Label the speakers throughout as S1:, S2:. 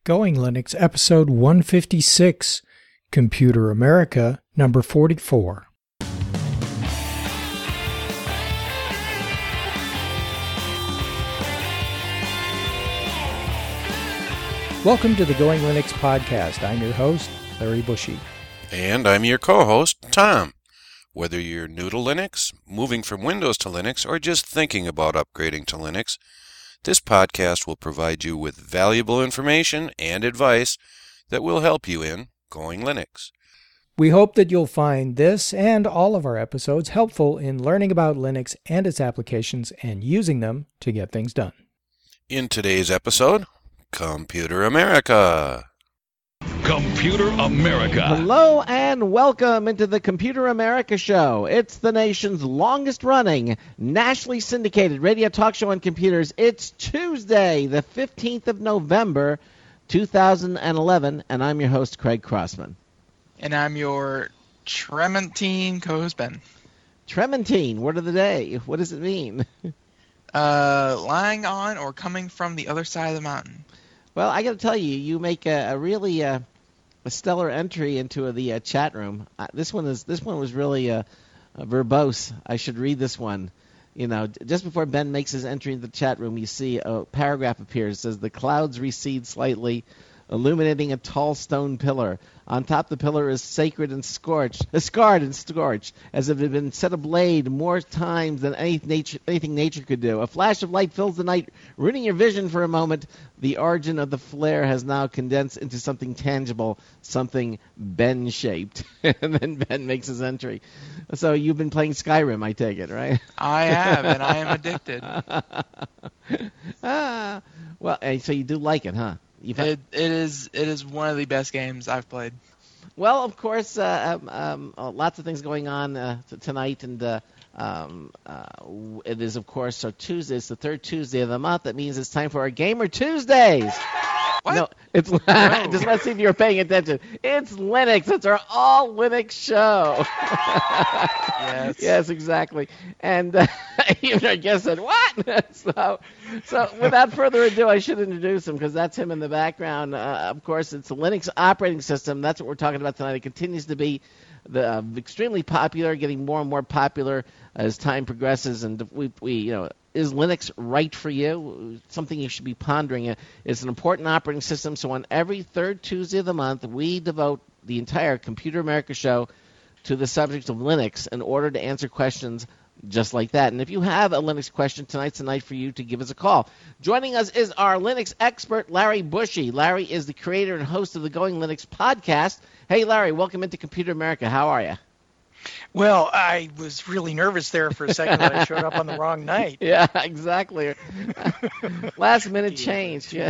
S1: Going Linux, episode 156, Computer America, number 44. Welcome to the Going Linux podcast. I'm your host, Larry Bushy.
S2: And I'm your co-host, Tom. Whether you're new to Linux, moving from Windows to Linux, or just thinking about upgrading to Linux, this podcast will provide you with valuable information and advice that will help you in Going Linux.
S1: We hope that you'll find this and all of our episodes helpful in learning about Linux and its applications and using them to get things done.
S2: In today's episode, Computer America.
S3: Computer America.
S4: Hello and welcome into the Computer America Show. It's the nation's longest running, nationally syndicated radio talk show on computers. It's Tuesday, the 15th of November, 2011, and I'm your host, Craig Crossman.
S5: And I'm your Trementine co-host, Ben.
S4: Trementine, word of the day. What does it mean?
S5: Lying on or coming from the other side of the mountain.
S4: Well, I got to tell you, you make a really a stellar entry into the chat room. This one was really verbose. I should read this one. You know, just before Ben makes his entry into the chat room, you see a paragraph appears. It says, "The clouds recede slightly, illuminating a tall stone pillar. On top the pillar is scarred and scorched, as if it had been set ablaze more times than anything nature could do. A flash of light fills the night, ruining your vision for a moment. The origin of the flare has now condensed into something tangible, something Ben-shaped." And then Ben makes his entry. So you've been playing Skyrim, I take it, right?
S5: I have, and I am addicted.
S4: Well, so you do like it, huh?
S5: It is one of the best games I've played.
S4: Well, of course, lots of things going on tonight, and it is, of course, so Tuesday. It's the third Tuesday of the month. That means it's time for our Gamer Tuesdays.
S5: What?
S4: No, it's just want to see if you were paying attention. It's Linux. It's our all Linux show. Yes, exactly. And even our guest said, "What?" So without further ado, I should introduce him because that's him in the background. Of course, it's the Linux operating system. That's what we're talking about tonight. It continues to be extremely popular, getting more and more popular as time progresses, and we is Linux right for you? Something you should be pondering. It's an important operating system, so on every third Tuesday of the month, we devote the entire Computer America show to the subject of Linux in order to answer questions just like that. And if you have a Linux question, tonight's the night for you to give us a call. Joining us is our Linux expert, Larry Bushy. Larry is the creator and host of the Going Linux podcast. Hey, Larry, welcome into Computer America. How are you?
S6: Well, I was really nervous there for a second when I showed up on the wrong night.
S4: Yeah, exactly. Last minute change. Yeah.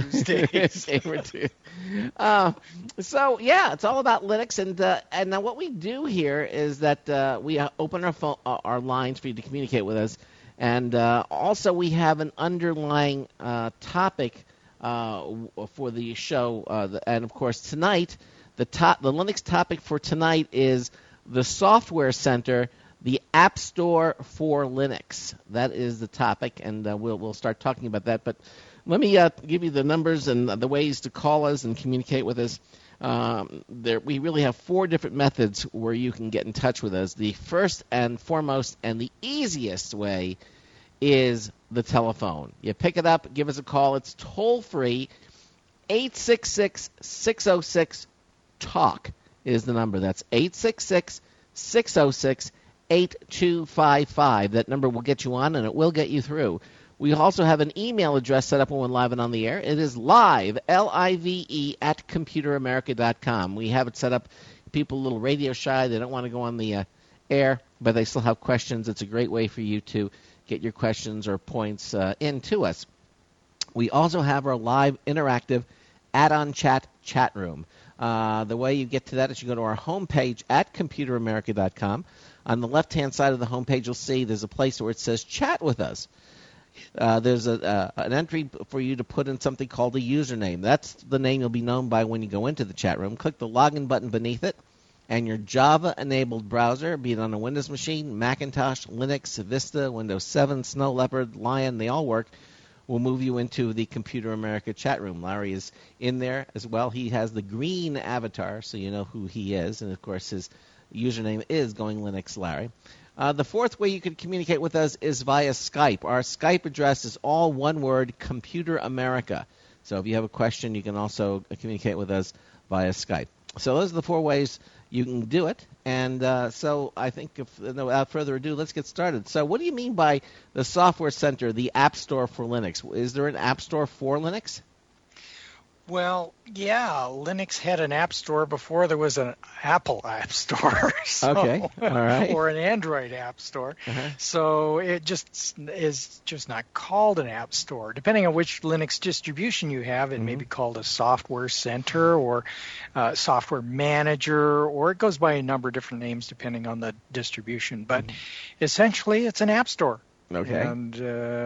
S4: So, yeah, it's all about Linux. And now what we do here is that we open our lines for you to communicate with us. And also we have an underlying topic for the show. And, of course, tonight, the Linux topic for tonight is the Software Center, the App Store for Linux. That is the topic, and we'll start talking about that. But let me give you the numbers and the ways to call us and communicate with us. We really have 4 different methods where you can get in touch with us. The first and foremost and the easiest way is the telephone. You pick it up, give us a call. It's toll-free. 866-606-TALK. is the number. That's 866-606-8255. That number will get you on, and it will get you through. We also have an email address set up when we're live and on the air. It is live, L-I-V-E, at computeramerica.com. We have it set up. People are a little radio shy. They don't want to go on the air, but they still have questions. It's a great way for you to get your questions or points in to us. We also have our live interactive add-on chat room. The way you get to that is you go to our homepage at computeramerica.com. On the left-hand side of the homepage, you'll see there's a place where it says chat with us. There's an entry for you to put in something called a username. That's the name you'll be known by when you go into the chat room. Click the login button beneath it, and your Java-enabled browser, be it on a Windows machine, Macintosh, Linux, Vista, Windows 7, Snow Leopard, Lion, they all work, we'll move you into the Computer America chat room. Larry is in there as well. He has the green avatar, so you know who he is. And, of course, his username is Going Linux Larry. The fourth way you can communicate with us is via Skype. Our Skype address is all one word, Computer America. So if you have a question, you can also communicate with us via Skype. So those are the 4 ways you can do it. And so I think, without further ado, let's get started. So what do you mean by the Software Center, the App Store for Linux? Is there an App Store for Linux?
S6: Well, yeah, Linux had an app store before there was an Apple app store.
S4: Okay, all right.
S6: Or an Android app store.
S4: Uh-huh.
S6: So it just is just not called an app store. Depending on which Linux distribution you have, it may be called a software center or software manager, or it goes by a number of different names depending on the distribution. But essentially, it's an app store.
S4: Okay.
S6: And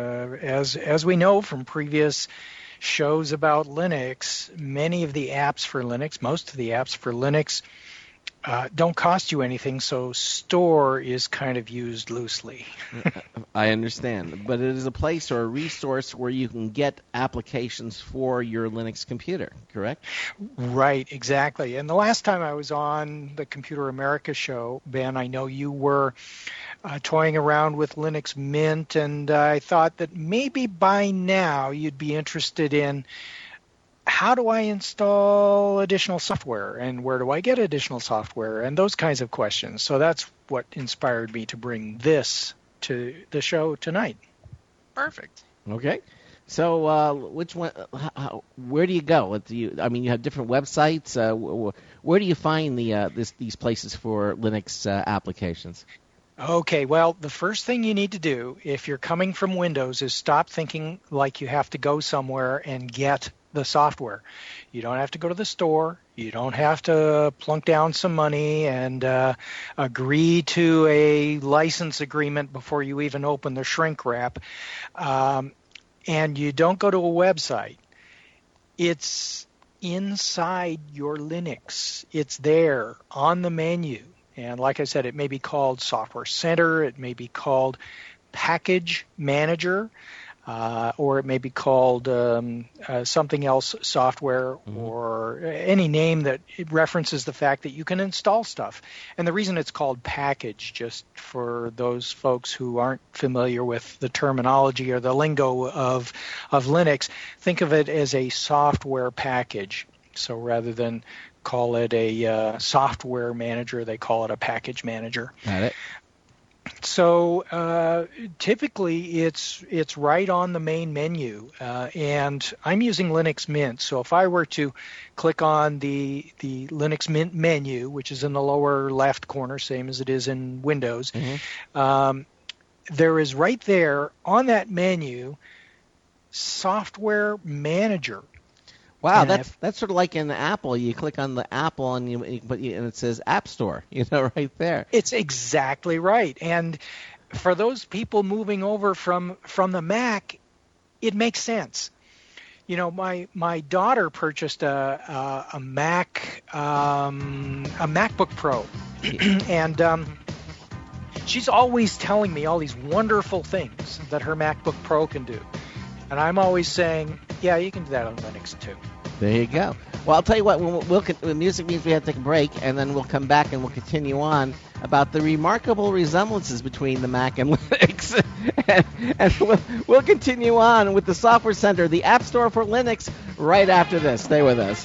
S6: as we know from previous shows about Linux, many of the apps for Linux, most of the apps for Linux, don't cost you anything, so store is kind of used loosely.
S4: I understand. But it is a place or a resource where you can get applications for your Linux computer, correct?
S6: Right, exactly. And the last time I was on the Computer America show, Ben, I know you were toying around with Linux Mint, and I thought that maybe by now you'd be interested in how do I install additional software and where do I get additional software and those kinds of questions. So that's what inspired me to bring this to the show tonight.
S5: Perfect.
S4: Okay. So which one? Where do you go? You have different websites. Where do you find these places for Linux applications?
S6: Okay, well, the first thing you need to do if you're coming from Windows is stop thinking like you have to go somewhere and get the software. You don't have to go to the store. You don't have to plunk down some money and agree to a license agreement before you even open the shrink wrap. And you don't go to a website. It's inside your Linux. It's there on the menu. And like I said, it may be called Software Center, it may be called Package Manager, or it may be called something else, software, or any name that it references the fact that you can install stuff. And the reason it's called package, just for those folks who aren't familiar with the terminology or the lingo of Linux, think of it as a software package. So rather than call it a software manager, they call it a package manager.
S4: Got it.
S6: So typically it's right on the main menu, and I'm using Linux Mint. So if I were to click on the Linux Mint menu, which is in the lower left corner, same as it is in Windows, there is right there on that menu Software Manager.
S4: Wow, that's sort of like in Apple. You click on the Apple and it says App Store, right there.
S6: It's exactly right. And for those people moving over from the Mac, it makes sense. My daughter purchased a Mac, a MacBook Pro, and she's always telling me all these wonderful things that her MacBook Pro can do. And I'm always saying, yeah, you can do that on Linux too.
S4: There you go. Well, I'll tell you what, music means we have to take a break, and then we'll come back and we'll continue on about the remarkable resemblances between the Mac and Linux. and we'll continue on with the Software Center, the App Store for Linux, right after this. Stay with us.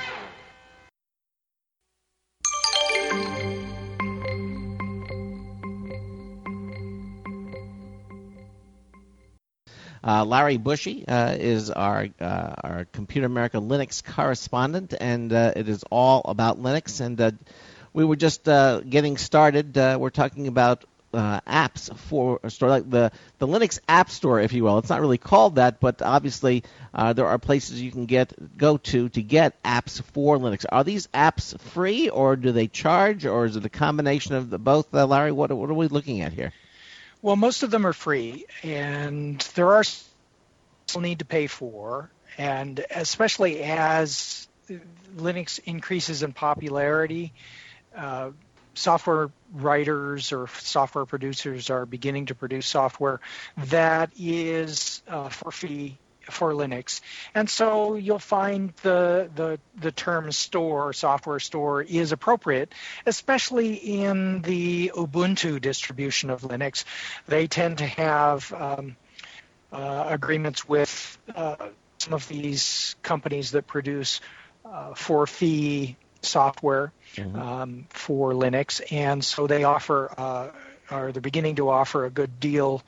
S4: Larry Bushy is our Computer America Linux correspondent, and it is all about Linux. And we were just getting started. We're talking about apps for a store, like the Linux App Store, if you will. It's not really called that, but obviously there are places you can go to get apps for Linux. Are these apps free, or do they charge, or is it a combination of both? Larry, what are we looking at here?
S6: Well, most of them are free, and there are some need to pay for, and especially as Linux increases in popularity, software writers or software producers are beginning to produce software that is for fee for Linux, and so you'll find the term store, software store, is appropriate, especially in the Ubuntu distribution of Linux. They tend to have agreements with some of these companies that produce for fee software for Linux, and so they offer, or they're beginning to offer a good deal,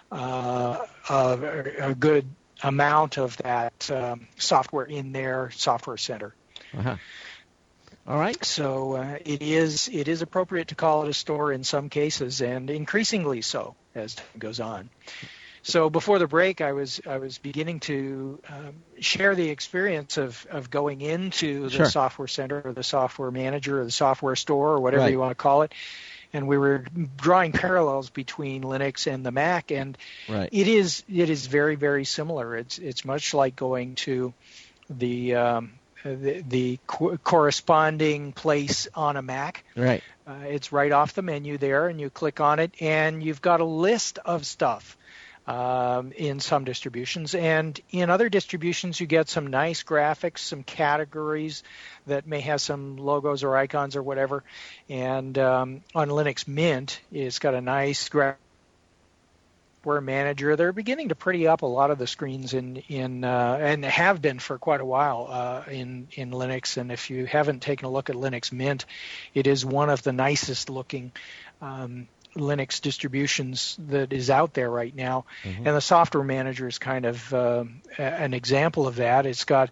S6: a good amount of that software in their software center.
S4: All right.
S6: So it is appropriate to call it a store in some cases, and increasingly so as time goes on. So before the break, I was beginning to share the experience of going into the software center or the software manager or the software store or whatever you want to call it, and we were drawing parallels between Linux and the Mac, and it is very, very similar. It's much like going to the corresponding place on a Mac.
S4: Right.
S6: It's right off the menu there, and you click on it, and you've got a list of stuff. In some distributions, and in other distributions you get some nice graphics, some categories that may have some logos or icons or whatever, and on Linux Mint it's got a nice software manager. They're beginning to pretty up a lot of the screens in and have been for quite a while in Linux, and if you haven't taken a look at Linux Mint, it is one of the nicest looking Linux distributions that is out there right now, and the software manager is kind of an example of that. It's got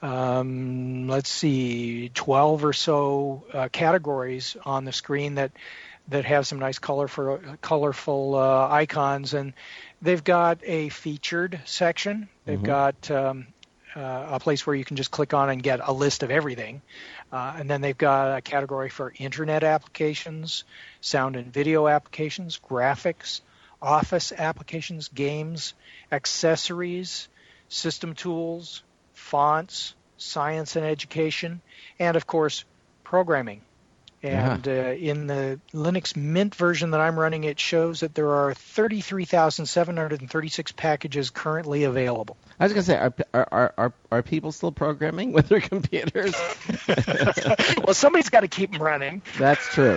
S6: 12 or so categories on the screen that have some nice colorful icons, and they've got a featured section. They've got a place where you can just click on and get a list of everything. And then they've got a category for internet applications, sound and video applications, graphics, office applications, games, accessories, system tools, fonts, science and education, and, of course, programming. And in the Linux Mint version that I'm running, it shows that there are 33,736 packages currently available.
S4: I was going to say, are people still programming with their computers?
S6: Well, somebody's got to keep them running.
S4: That's true.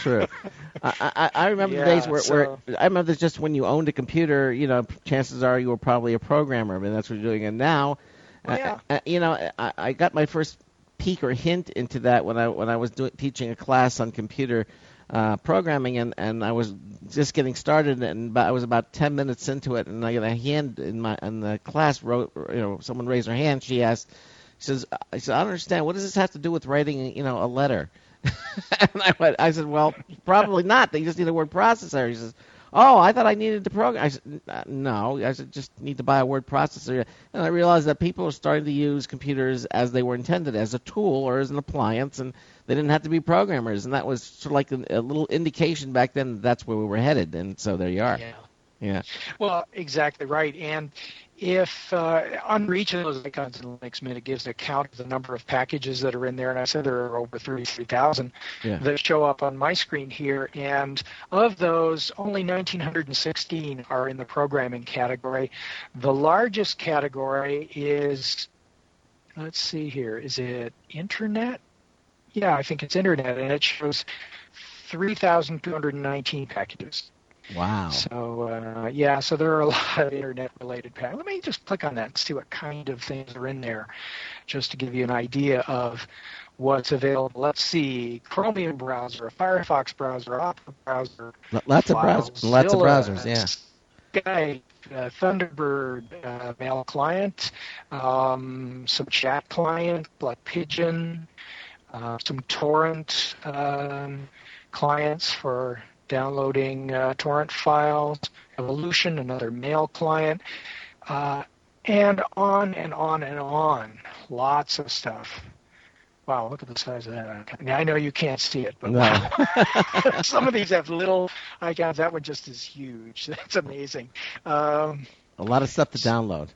S4: I remember the days where I remember just when you owned a computer, chances are you were probably a programmer. I mean, that's what you're doing. And now, I got my first peek or hint into that when I was teaching a class on computer programming, and I was just getting started, and I was about 10 minutes into it, and I got a hand in the class wrote, someone raised her hand. She asked, I don't understand, what does this have to do with writing, a letter? And I said, well, probably not. They just need a word processor. He says, oh, I thought I needed to program. I said, no. I said, just need to buy a word processor. And I realized that people are starting to use computers as they were intended, as a tool or as an appliance, and they didn't have to be programmers. And that was sort of like a little indication back then that's where we were headed. And so there you are. Yeah.
S6: Well, exactly right. And if under each of those icons in Linux Mint, it gives a count of the number of packages that are in there, and I said there are over 33,000 that show up on my screen here, and of those, only 1,916 are in the programming category. The largest category is, let's see here, is it Internet? Yeah, I think it's Internet, and it shows 3,219 packages.
S4: Wow.
S6: So, so there are a lot of Internet-related packages. Let me just click on that and see what kind of things are in there, just to give you an idea of what's available. Let's see, Chromium browser, a Firefox browser, Opera browser.
S4: Lots of browsers, yeah.
S6: Skype, Thunderbird, mail client, some chat client like Pigeon, some torrent clients for downloading torrent files, Evolution, another mail client, and on and on and on. Lots of stuff. Wow, look at the size of that. I know you can't see it, but wow. Some of these have little icons. That one just is huge. That's amazing.
S4: A lot of stuff to download.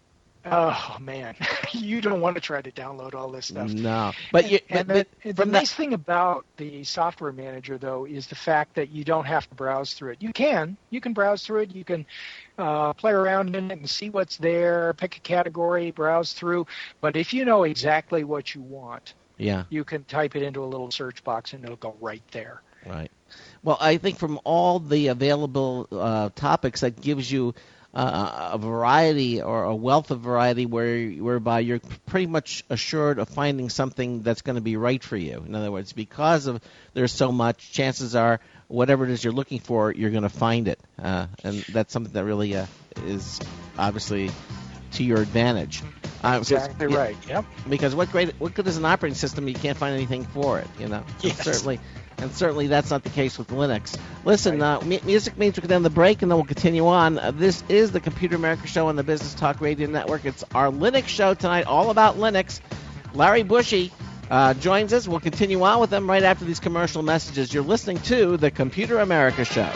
S6: Oh man, you don't want to try to download all this stuff.
S4: No, but
S6: the nice thing about the software manager, though, is the fact that you don't have to browse through it. You can browse through it. You can play around in it and see what's there, pick a category, browse through. But if you know exactly what you want, you can type it into a little search box and it'll go right there.
S4: Right. Well, I think from all the available topics, that gives you a variety or a wealth of variety whereby you're pretty much assured of finding something that's going to be right for you. In other words, because of there's so much, chances are whatever it is you're looking for, you're going to find it. And that's something that really is obviously to your advantage.
S6: Exactly right. Yep.
S4: Because what good is an operating system? You can't find anything for it.
S6: Yes.
S4: And certainly that's not the case with Linux. Listen, music means we can end the break, and then we'll continue on. This is the Computer America Show on the Business Talk Radio Network. It's our Linux show tonight, all about Linux. Larry Bushy joins us. We'll continue on with them right after these commercial messages. You're listening to the Computer America Show.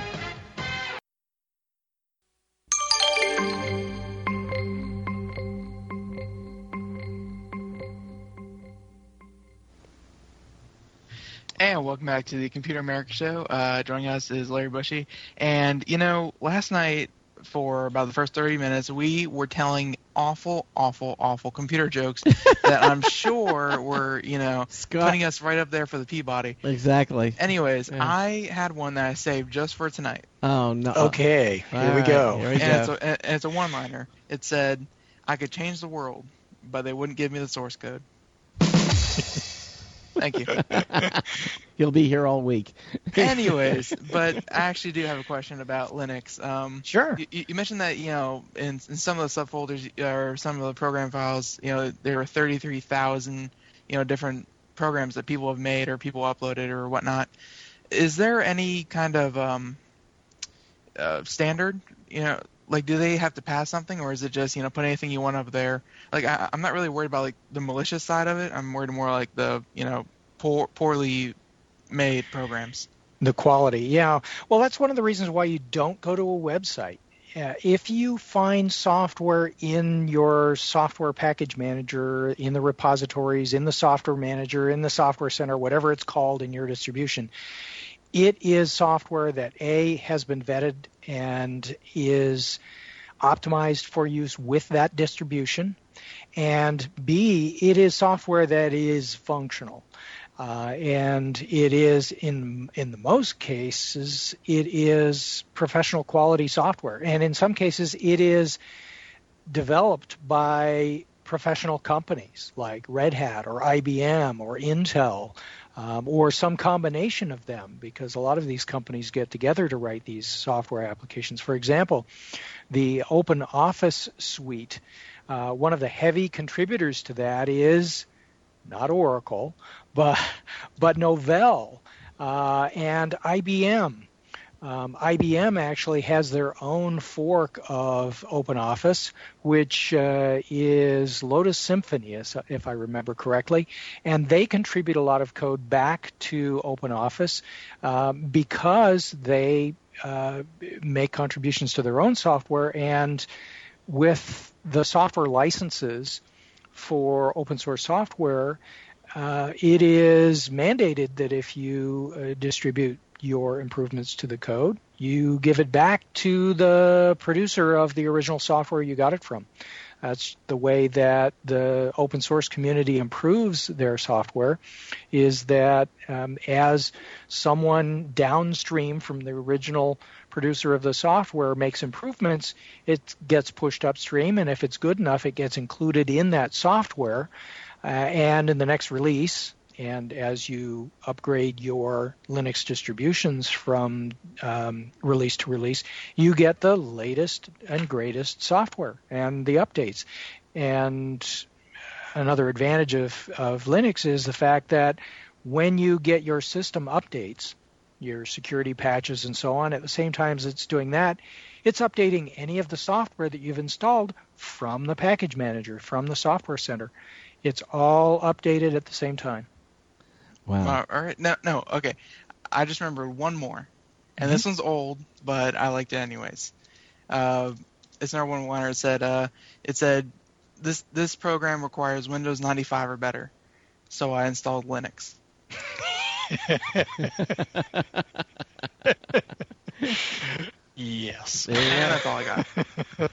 S5: And welcome back to the Computer America Show. Joining us is Larry Bushy. And, last night for about the first 30 minutes, we were telling awful computer jokes that I'm sure were, putting us right up there for the Peabody.
S4: Exactly.
S5: Anyways, I had one that I saved just for tonight.
S4: Oh, no.
S6: Okay, here we go.
S5: And it's a one-liner. It said, I could change the world, but they wouldn't give me the source code. Thank you.
S4: You'll be here all week.
S5: Anyways, but I actually do have a question about Linux.
S6: Sure.
S5: You mentioned that, in some of the subfolders or some of the program files, there are 33,000, different programs that people have made or people uploaded or whatnot. Is there any kind of standard, like, do they have to pass something, or is it just, put anything you want up there? Like, I'm not really worried about, like, the malicious side of it. I'm worried more like the, poorly made programs.
S6: The quality, yeah. Well, that's one of the reasons why you don't go to a website. If you find software in your software package manager, in the repositories, in the software manager, in the software center, whatever it's called in your distribution, it is software that A, has been vetted and is optimized for use with that distribution, and B, it is software that is functional. And it is, in the most cases, it is professional quality software. And in some cases, it is developed by professional companies like Red Hat or IBM or Intel, or some combination of them, because a lot of these companies get together to write these software applications. For example, the Open Office suite, one of the heavy contributors to that is not Oracle, but Novell and IBM. IBM actually has their own fork of OpenOffice, which is Lotus Symphony, if I remember correctly, and they contribute a lot of code back to OpenOffice because they make contributions to their own software, and with the software licenses for open source software, it is mandated that if you distribute your improvements to the code, you give it back to the producer of the original software you got it from. That's the way that the open source community improves their software, is that as someone downstream from the original producer of the software makes improvements, it gets pushed upstream, and if it's good enough, it gets included in that software. And in the next release, and as you upgrade your Linux distributions from release to release, you get the latest and greatest software and the updates. And another advantage of Linux is the fact that when you get your system updates, your security patches and so on, at the same time as it's doing that, it's updating any of the software that you've installed from the package manager, from the software center. It's all updated at the same time.
S5: Wow. All right. No, okay. I just remembered one more. And this one's old, but I liked it anyways. it's another one-liner. It said this program requires Windows 95 or better, so I installed Linux.
S6: Yes.
S5: Yeah, that's all I got.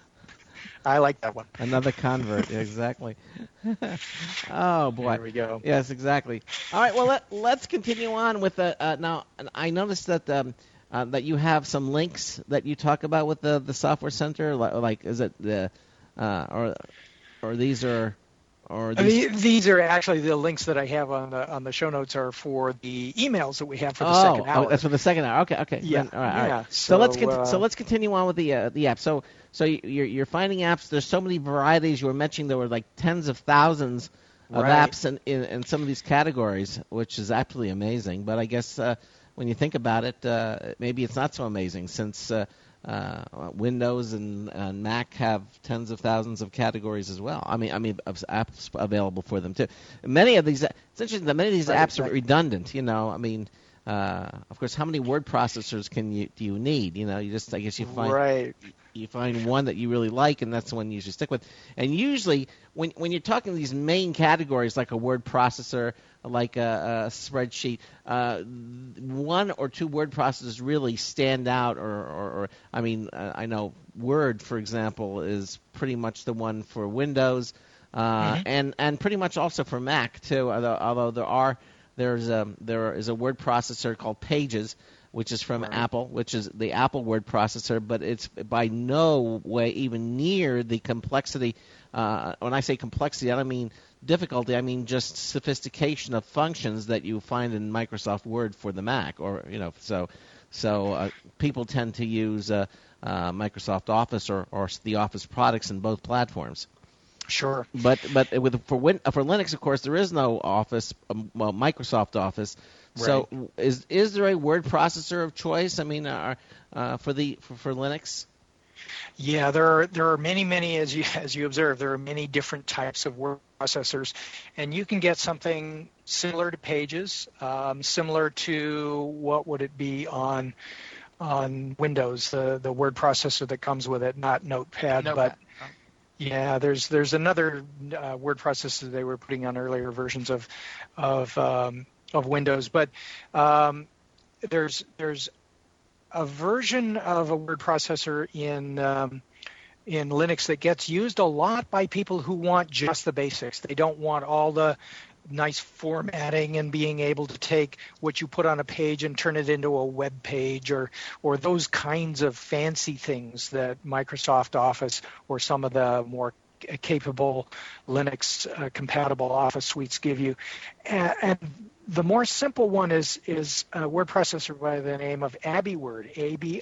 S6: I like that one.
S4: Another convert, exactly. Oh boy.
S6: There we go.
S4: Yes, exactly. All right. Well, let's continue on with now. I noticed that that you have some links that you talk about with the Software Center. Like, is it the or these are.
S6: These are actually the links that I have on the show notes are for the emails that we have for the second hour.
S4: Oh, that's for the second hour. Okay.
S6: Yeah.
S4: All right.
S6: Yeah.
S4: So let's continue on with the app. So you're finding apps. There's so many varieties. You were mentioning there were like tens of thousands of apps in some of these categories, which is absolutely amazing. But I guess when you think about it, maybe it's not so amazing since Windows and Mac have tens of thousands of categories as well. I mean, of apps available for them too. Many of these, it's interesting that many of these apps are redundant. I mean, of course, how many word processors do you need? I guess you find you find one that you really like, and that's the one you usually stick with. And usually, when you're talking these main categories like a word processor, like a spreadsheet, one or two word processors really stand out. Or I know Word, for example, is pretty much the one for Windows, and pretty much also for Mac too. Although there is a word processor called Pages, which is from Apple, which is the Apple word processor, but it's by no way even near the complexity. When I say complexity, I don't mean difficulty. I mean just sophistication of functions that you find in Microsoft Word for the Mac, So people tend to use Microsoft Office or the Office products in both platforms.
S6: Sure.
S4: But for Linux, of course, there is no Office. Microsoft Office.
S6: Right.
S4: So is there a word processor of choice? I mean, for Linux?
S6: Yeah, there are many as you observe. There are many different types of word processors, and you can get something similar to Pages, similar to what would it be on Windows, the word processor that comes with it, not Notepad. But yeah, there's another word processor they were putting on earlier versions of Windows, but there's a version of a word processor in Linux that gets used a lot by people who want just the basics. They don't want all the nice formatting and being able to take what you put on a page and turn it into a web page or those kinds of fancy things that Microsoft Office or some of the more capable Linux compatible Office suites give you. And the more simple one is a word processor by the name of AbiWord,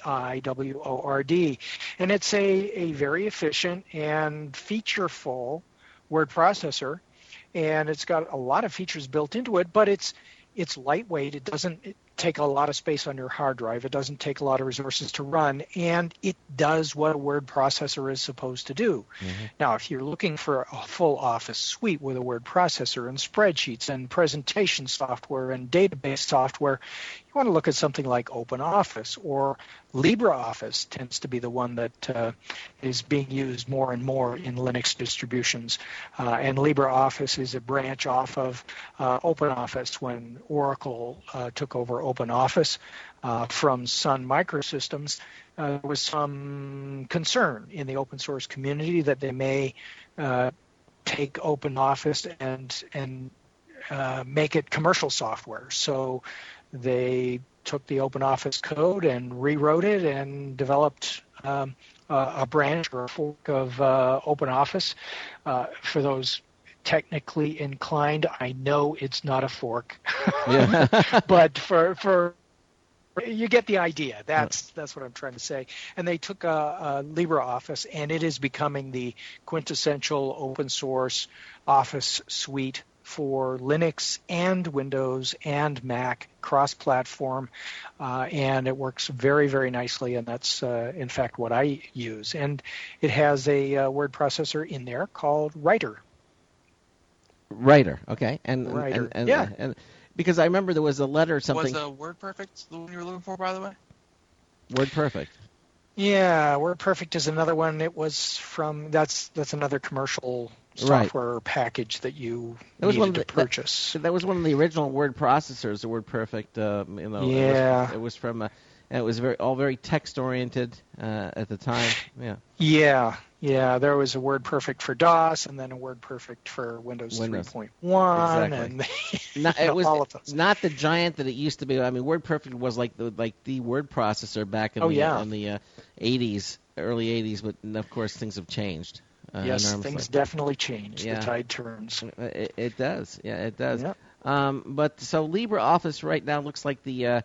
S6: AbiWord, and it's a very efficient and featureful word processor, and it's got a lot of features built into it, but it's lightweight. It doesn't take a lot of space on your hard drive. It doesn't take a lot of resources to run, and it does what a word processor is supposed to do. Mm-hmm. Now, if you're looking for a full Office suite with a word processor and spreadsheets and presentation software and database software, you want to look at something like OpenOffice, or LibreOffice tends to be the one that is being used more and more in Linux distributions. And LibreOffice is a branch off of OpenOffice when Oracle took over OpenOffice from Sun Microsystems. There was some concern in the open source community that they may take OpenOffice and make it commercial software. So they took the OpenOffice code and rewrote it and developed a branch or a fork of OpenOffice. For those technically inclined, I know it's not a fork, but for you get the idea. That's what I'm trying to say. And they took LibreOffice, and it is becoming the quintessential open source Office suite for Linux and Windows and Mac, cross-platform, and it works very, very nicely, and that's, in fact, what I use. And it has a word processor in there called Writer.
S4: Writer, okay. And
S6: Writer,
S4: and because I remember there was a letter or something.
S5: Was WordPerfect the one you were looking for, by the way?
S4: WordPerfect.
S6: Yeah, WordPerfect is another one. It was from that's another commercial software package that you needed to purchase.
S4: That was one of the original word processors, the WordPerfect.
S6: Yeah,
S4: it was from. It was very text oriented at the time.
S6: Yeah. There was a WordPerfect for DOS, and then a WordPerfect for Windows 3.1,
S4: exactly.
S6: and
S4: it was
S6: all of those.
S4: Not the giant that it used to be. I mean, WordPerfect was like the word processor back in the 80s, early 80s, but of course things have changed.
S6: Yes,
S4: enormously.
S6: Things definitely change.
S4: Yeah.
S6: The tide turns.
S4: It does. Yeah, it does.
S6: Yep.
S4: But so LibreOffice right now looks like the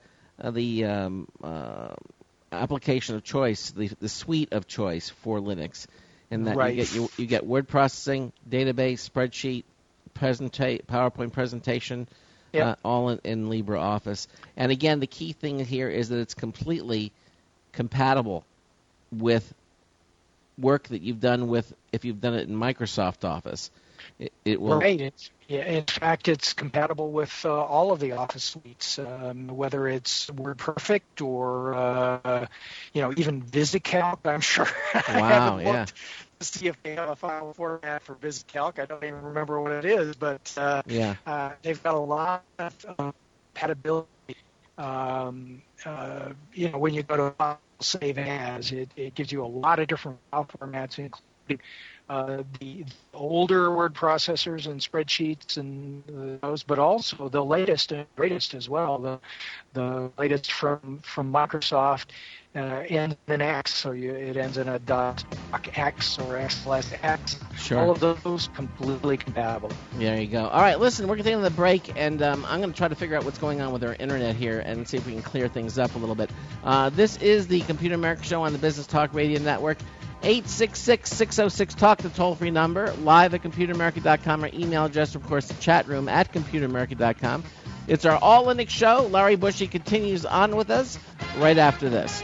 S4: application of choice, the suite of choice for Linux, and that you get word processing, database, spreadsheet, PowerPoint presentation, all in LibreOffice. And again, the key thing here is that it's completely compatible with work that you've done if you've done it in Microsoft Office. It will.
S6: Right. In fact, it's compatible with all of the Office suites, whether it's WordPerfect or even VisiCalc. I'm sure.
S4: Wow.
S6: I haven't looked to see if they have a file format for VisiCalc. I don't even remember what it is, but they've got a lot of compatibility. When you go to File Save As, it gives you a lot of different file formats, including the older word processors and spreadsheets and those, but also the latest and greatest as well. The latest from Microsoft ends in X, so it ends in a .x or X/X.
S4: Sure.
S6: All of those completely compatible.
S4: There you go. All right, listen, we're going to take the break, and I'm going to try to figure out what's going on with our internet here and see if we can clear things up a little bit. This is the Computer America Show on the Business Talk Radio Network. 866-606-TALK, the toll-free number, live at computeramerica.com. Our email address, of course, the chat room at computeramerica.com. It's our All Linux show. Larry Bushy continues on with us right after this.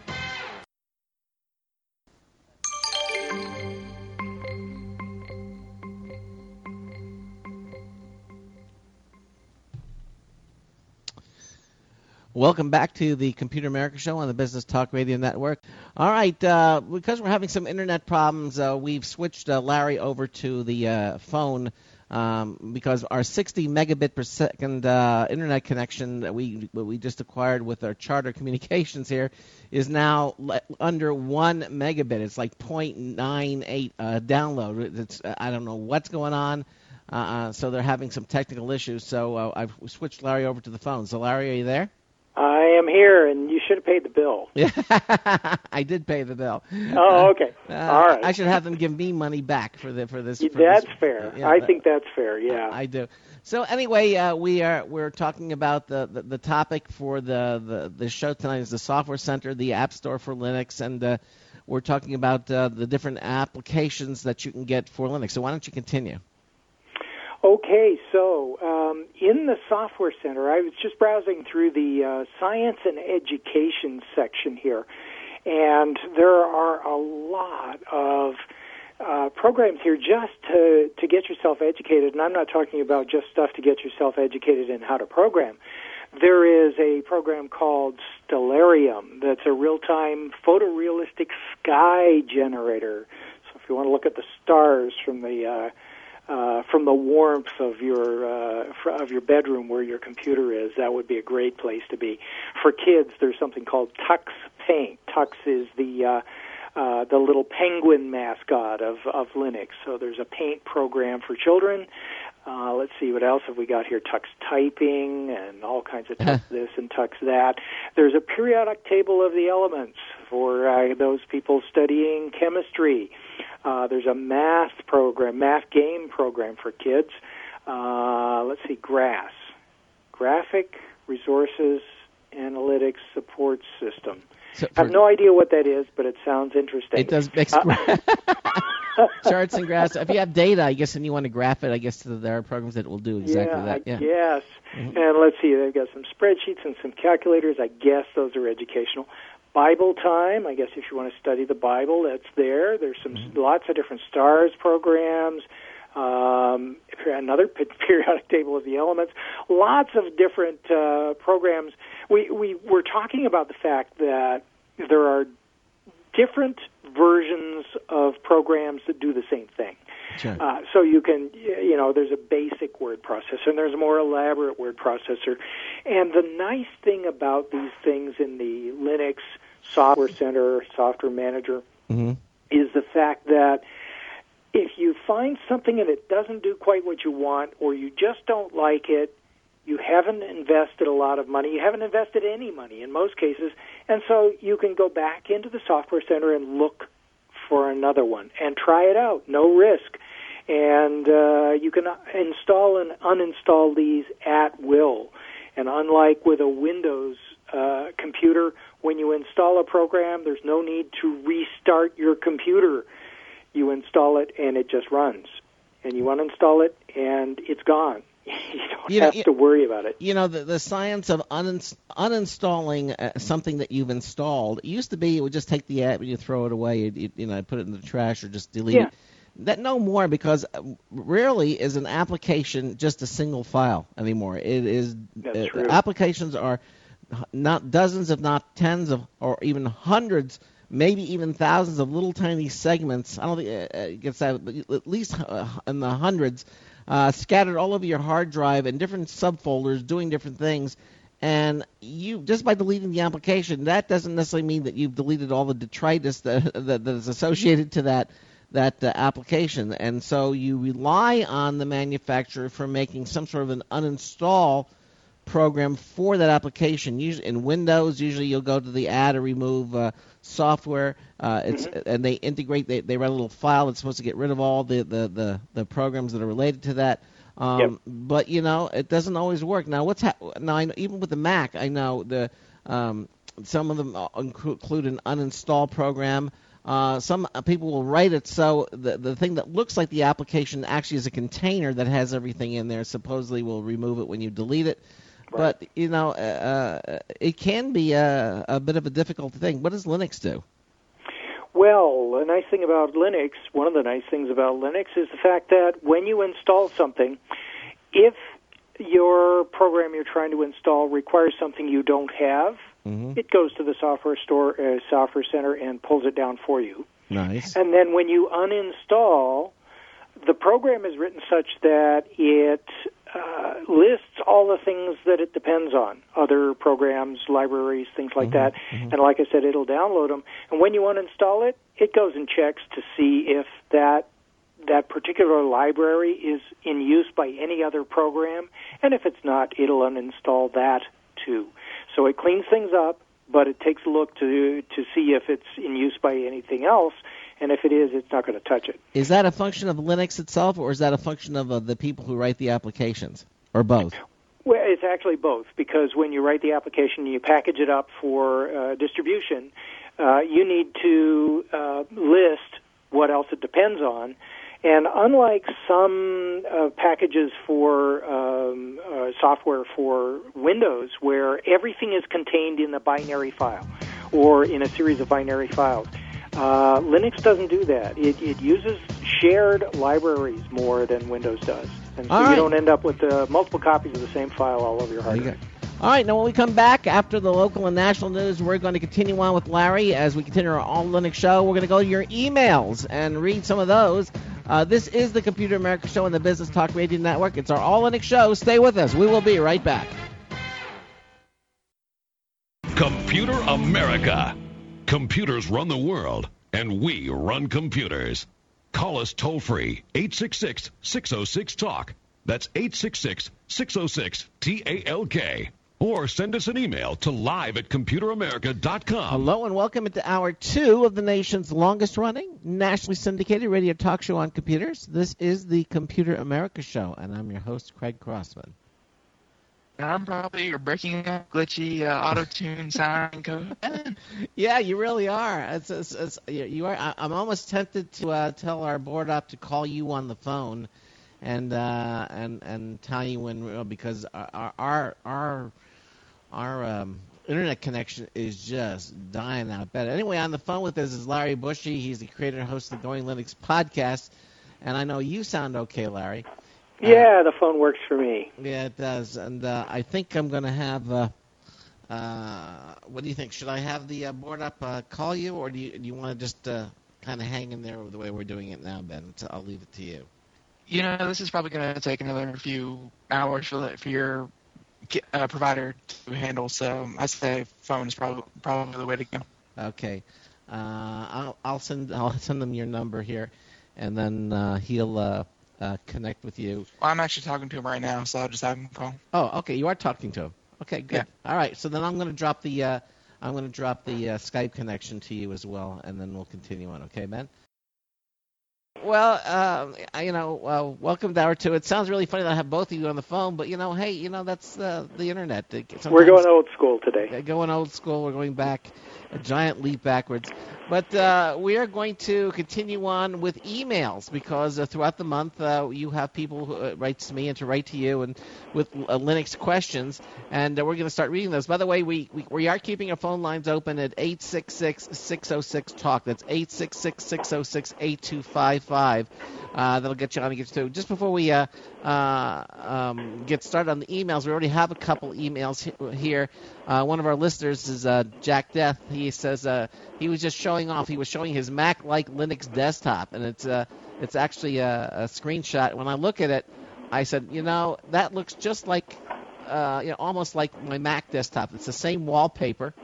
S4: Welcome back to the Computer America Show on the Business Talk Radio Network. All right, because we're having some internet problems, we've switched Larry over to the phone because our 60 megabit per second internet connection that we just acquired with our Charter Communications here is now under 1 megabit. It's like 0.98 download. I don't know what's going on, so they're having some technical issues. So I've switched Larry over to the phone. So Larry, are you there?
S7: I am here, and you should have paid the bill.
S4: Yeah, I did pay the bill.
S7: Oh, okay. All right.
S4: I should have them give me money back for this.
S7: That's fair. Yeah, I think that's fair. Yeah,
S4: I do. So anyway, we're talking about the topic for the show tonight is the Software Center, the App Store for Linux, and we're talking about the different applications that you can get for Linux. So why don't you continue?
S7: Okay, so in the Software Center, I was just browsing through the Science and Education section here, and there are a lot of programs here just to get yourself educated, and I'm not talking about just stuff to get yourself educated in how to program. There is a program called Stellarium that's a real-time photorealistic sky generator. So if you want to look at the stars from the warmth of your bedroom where your computer is, that would be a great place to be. For kids, there's something called Tux Paint. Tux is the little penguin mascot of Linux. So there's a paint program for children. Let's see, what else have we got here? Tux Typing and all kinds of Tux this and Tux that. There's a periodic table of the elements for those people studying chemistry. There's a math game program for kids. Let's see, GRASS, Graphic Resources Analytics Support System. So I have no idea what that is, but it sounds interesting.
S4: It does mix charts and graphs. If you have data, I guess, and you want to graph it, I guess there are programs that will do exactly that.
S7: Yeah, I guess. Mm-hmm. And let's see, they've got some spreadsheets and some calculators. I guess those are educational. Bible Time, I guess if you want to study the Bible, that's there. There's lots of different stars programs, another periodic table of the elements, lots of different programs. We were talking about the fact that there are different versions of programs that do the same thing.
S4: Sure.
S7: So you can, there's a basic word processor, and there's a more elaborate word processor. And the nice thing about these things in the Linux Software Center, Software Manager, is the fact that if you find something and it doesn't do quite what you want, or you just don't like it, you haven't invested a lot of money. You haven't invested any money in most cases, and so you can go back into the Software Center and look for another one and try it out, no risk. And you can install and uninstall these at will. And unlike with a Windows computer, when you install a program, there's no need to restart your computer. You install it and it just runs. And you uninstall it and it's gone. You don't have to worry about it.
S4: The science of uninstalling something that you've installed, it used to be it would just take the app and you throw it away, put it in the trash or just delete it. That no more, because rarely is an application just a single file anymore. It is applications are not dozens, if not tens of, or even hundreds, maybe even thousands of little tiny segments. I don't think it gets that, but at least in the hundreds, scattered all over your hard drive in different subfolders, doing different things. And you, just by deleting the application, that doesn't necessarily mean that you've deleted all the detritus that is associated to that application. And so you rely on the manufacturer for making some sort of an uninstall program for that application. Usually in Windows, you'll go to the add or remove software. And they integrate. They write a little file that's supposed to get rid of all the programs that are related to that. But it doesn't always work. Now even with the Mac, I know some of them include an uninstall program. Some people will write it so the thing that looks like the application actually is a container that has everything in there. Supposedly will remove it when you delete it. Right. But it can be a bit of a difficult thing. What does Linux do?
S7: Well, one of the nice things about Linux is the fact that when you install something, if your program you're trying to install requires something you don't have, it goes to the Software Center and pulls it down for you.
S4: Nice.
S7: And then when you uninstall, the program is written such that it lists all the things that it depends on, other programs, libraries, things like that. And like I said, it'll download them. And when you uninstall it, it goes and checks to see if that particular library is in use by any other program. And if it's not, it'll uninstall that too. So it cleans things up, but it takes a look to see if it's in use by anything else. And if it is, it's not going to touch it.
S4: Is that a function of Linux itself, or is that a function of the people who write the applications, or both?
S7: Well, it's actually both, because when you write the application and you package it up for distribution, you need to list what else it depends on. And unlike some packages for software for Windows, where everything is contained in a binary file or in a series of binary files, Linux doesn't do that. It uses shared libraries more than Windows does. And so you don't end up with multiple copies of the same file all over your hard drive.
S4: All right, now when we come back after the local and national news, we're going to continue on with Larry as we continue our All Linux show. We're going to go to your emails and read some of those. This is the Computer America Show on the Business Talk Radio Network. It's our All Linux show. Stay with us. We will be right back.
S3: Computer America. Computers run the world, and we run computers. Call us toll-free, 866-606-TALK. That's 866-606-TALK. Or send us an email to live@computeramerica.com.
S4: Hello and welcome into Hour 2 of the nation's longest-running, nationally syndicated radio talk show on computers. This is the Computer America Show, and I'm your host, Craig Crossman.
S5: I'm probably your breaking up, glitchy, auto-tune sound code.
S4: Yeah, you really are. You are. I'm almost tempted to tell our board op to call you on the phone and tell you when, because our internet connection is just dying out bad. Anyway, on the phone with us is Larry Bushy. He's the creator and host of the Going Linux podcast, and I know you sound okay, Larry.
S7: Yeah, the phone works for me.
S4: Yeah, it does. And I think I'm going to have What do you think? Should I have the board up call you, or do you want to just kind of hang in there the way we're doing it now, Ben? So I'll leave it to you.
S5: This is probably going to take another few hours for your provider to handle. So I say phone is probably the way to go.
S4: Okay. I'll send him your number here, and then he'll connect with you.
S5: Well, I'm actually talking to him right now, so I'll just have him call.
S4: Oh, okay. You are talking to him. Okay, good.
S5: Yeah.
S4: All right. So then I'm going to drop the Skype connection to you as well, and then we'll continue on. Okay, Ben? Well, welcome, Dower, to it. Sounds really funny that I have both of you on the phone, but, hey, that's the Internet. Sometimes
S7: we're going old school today.
S4: Going old school. We're going back a giant leap backwards. But we are going to continue on with emails because throughout the month you have people who write to me and to write to you and with Linux questions, and we're going to start reading those. By the way, we are keeping our phone lines open at 866-606-TALK. That's 866-606-8255. That'll get you on and get you through. Just before we get started on the emails, we already have a couple emails here. One of our listeners is Jack Death. He says he was just showing off. He was showing his Mac-like Linux desktop, and it's actually a screenshot. When I look at it, I said, that looks just like, almost like my Mac desktop. It's the same wallpaper,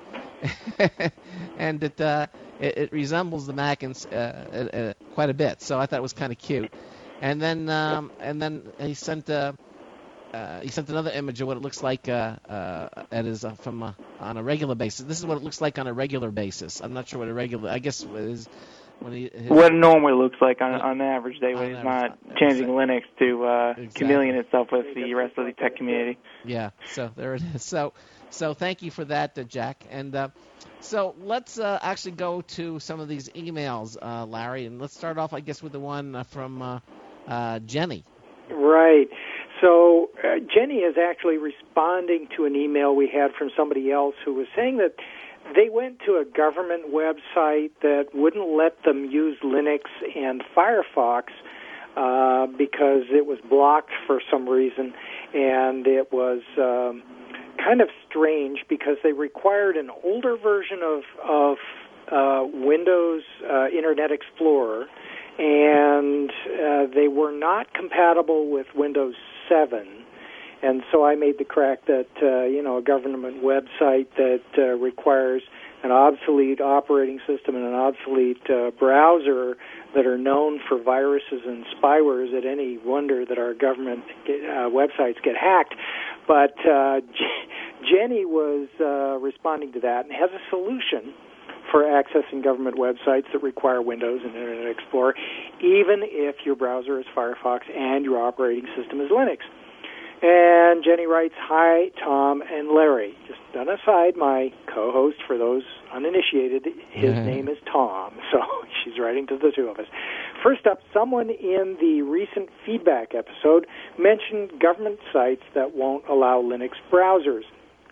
S4: and it resembles the Mac in quite a bit. So I thought it was kind of cute. And then he sent another image of what it looks like that is from on a regular basis. This is what it looks like on a regular basis. I'm not sure what a regular. I guess is what
S8: it normally looks like on an average day when he's not changing Linux to chameleon itself with the rest of the tech community.
S4: Yeah. So there it is. So thank you for that, Jack. And so let's actually go to some of these emails, Larry, and let's start off, I guess, with the one from Jenny.
S7: Right. So Jenny is actually responding to an email we had from somebody else who was saying that they went to a government website that wouldn't let them use Linux and Firefox because it was blocked for some reason, and it was kind of strange because they required an older version of Windows Internet Explorer, and they were not compatible with Windows 7. And so I made the crack that, a government website that requires an obsolete operating system and an obsolete browser that are known for viruses and spyware, is it any wonder that our government websites get hacked? But Jenny was responding to that and has a solution for accessing government websites that require Windows and Internet Explorer, even if your browser is Firefox and your operating system is Linux. And Jenny writes, "Hi, Tom and Larry. Just an aside, my co-host, for those uninitiated, his name is Tom, so she's writing to the two of us. First up, someone in the recent feedback episode mentioned government sites that won't allow Linux browsers.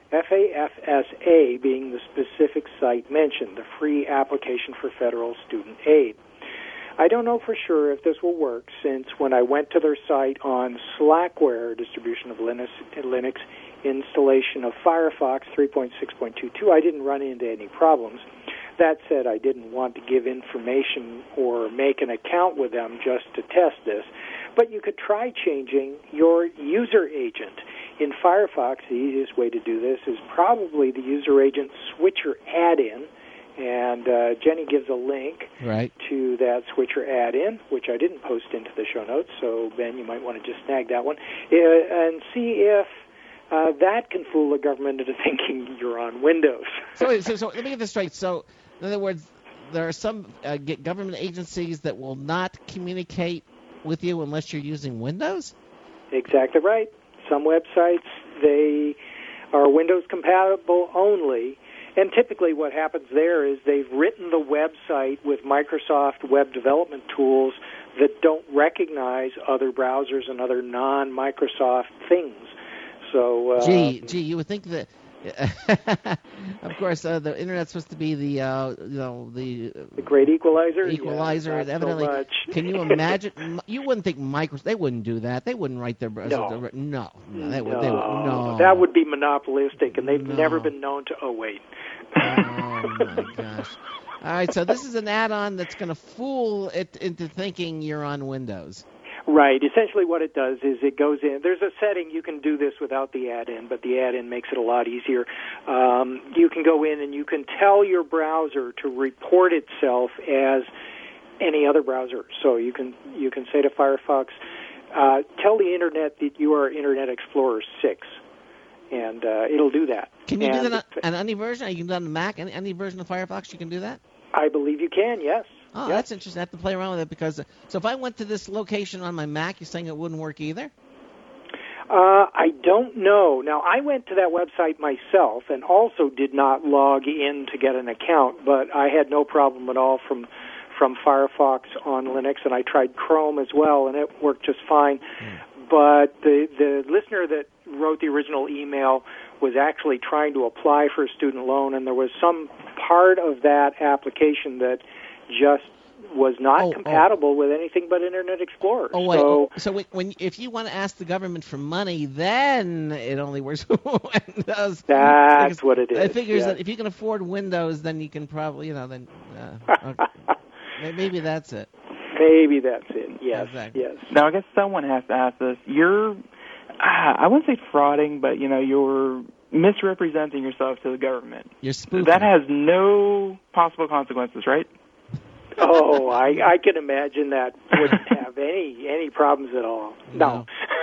S7: FAFSA being the specific site mentioned, the free application for federal student aid. I don't know for sure if this will work, since when I went to their site on Slackware distribution of Linux installation of Firefox 3.6.22, I didn't run into any problems. That said, I didn't want to give information or make an account with them just to test this. But you could try changing your user agent. In Firefox, the easiest way to do this is probably the user agent switcher add-in. And Jenny gives a link to that switcher add-in, which I didn't post into the show notes, so, Ben, you might want to just snag that one, and see if that can fool the government into thinking you're on Windows.
S4: So let me get this straight. So, in other words, there are some government agencies that will not communicate with you unless you're using Windows?
S7: Exactly right. Some websites, they are Windows compatible only. And typically what happens there is they've written the website with Microsoft web development tools that don't recognize other browsers and other non-Microsoft things. So,
S4: Gee, you would think Of course, the internet's supposed to be the
S7: the great equalizer.
S4: Equalizer,
S7: yeah,
S4: and evidently.
S7: So much.
S4: Can you imagine? You wouldn't think they wouldn't do that. They wouldn't write their browser.
S7: No,
S4: they would. No,
S7: that would be monopolistic, and they've never been known to. Oh wait.
S4: Oh my gosh. All right, so this is an add-on that's going to fool it into thinking you're on Windows.
S7: Right. Essentially what it does is it goes in. There's a setting. You can do this without the add-in, but the add-in makes it a lot easier. You can go in and you can tell your browser to report itself as any other browser. So you can say to Firefox, tell the Internet that you are Internet Explorer 6. And it'll do that.
S4: Can you do that on any version? You can do that on the Mac? Any version of Firefox you can do that?
S7: I believe you can, yes.
S4: Oh,
S7: yes.
S4: That's interesting. I have to play around with it because... So if I went to this location on my Mac, you're saying it wouldn't work either?
S7: I don't know. Now, I went to that website myself and also did not log in to get an account, but I had no problem at all from Firefox on Linux, and I tried Chrome as well, and it worked just fine. But the listener that wrote the original email was actually trying to apply for a student loan, and there was some part of that application that just was not compatible with anything but Internet Explorer.
S4: Oh, wait. So if you want to ask the government for money, then it only works with Windows.
S7: That's what it is.
S4: It figures that if you can afford Windows, then you can probably, then maybe that's it.
S7: Maybe that's it. Yes.
S4: Exactly.
S7: Yes.
S8: Now, I guess someone has to ask this. You're, I wouldn't say frauding, but you're misrepresenting yourself to the government.
S4: You're spoofing.
S8: That has no possible consequences, right?
S7: Oh, I can imagine that wouldn't have any problems at all. No.